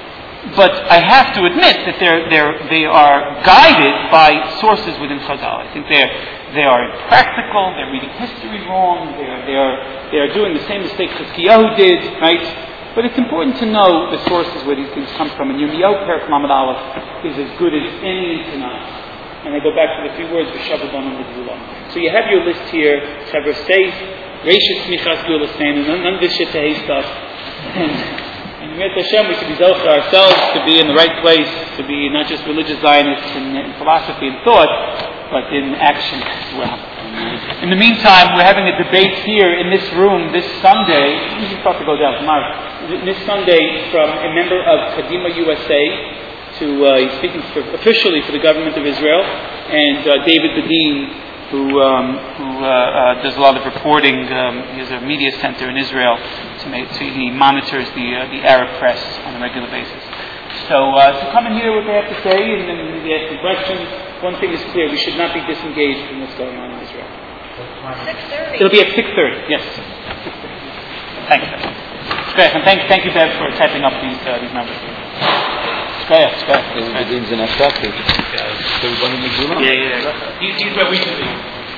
but I have to admit that they're, they're, they are guided by sources within Chazal. I think they're, they are impractical, they're reading history wrong, they're, they're, they're doing the same mistakes Chizkiyahu did, right? But it's important to know the sources where these things come from. And Yirmiyahu Perek Lamed Aleph is as good as any tonight. And I go back to the three words, V'shavadon and V'gvulah. So you have your list here, Chaver Seif, Reishis Michas Gulastain, and none of this shit to hate stuff. And Yirmiyat Hashem, we should be zelcha ourselves to be in the right place, to be not just religious Zionists in, in philosophy and thought, but in action as well. In the meantime, we're having a debate here in this room this Sunday. You can start to go down tomorrow. This Sunday, from a member of Kadima U S A to uh, he's speaking for, officially for the government of Israel, and uh, David Bedin, who um, who uh, uh, does a lot of reporting. Um, he has a media center in Israel, to make, so he monitors the uh, the Arab press on a regular basis. So uh, to come and hear what they have to say, and then they ask some questions. One thing is clear: we should not be disengaged from what's going on in Israel. six thirty. It'll be at six thirty. Yes. six thirty. Thank you. Great, and thank thank you, Bev, for typing up these uh, these numbers. Great, great. Yeah, yeah. He's, he's recently.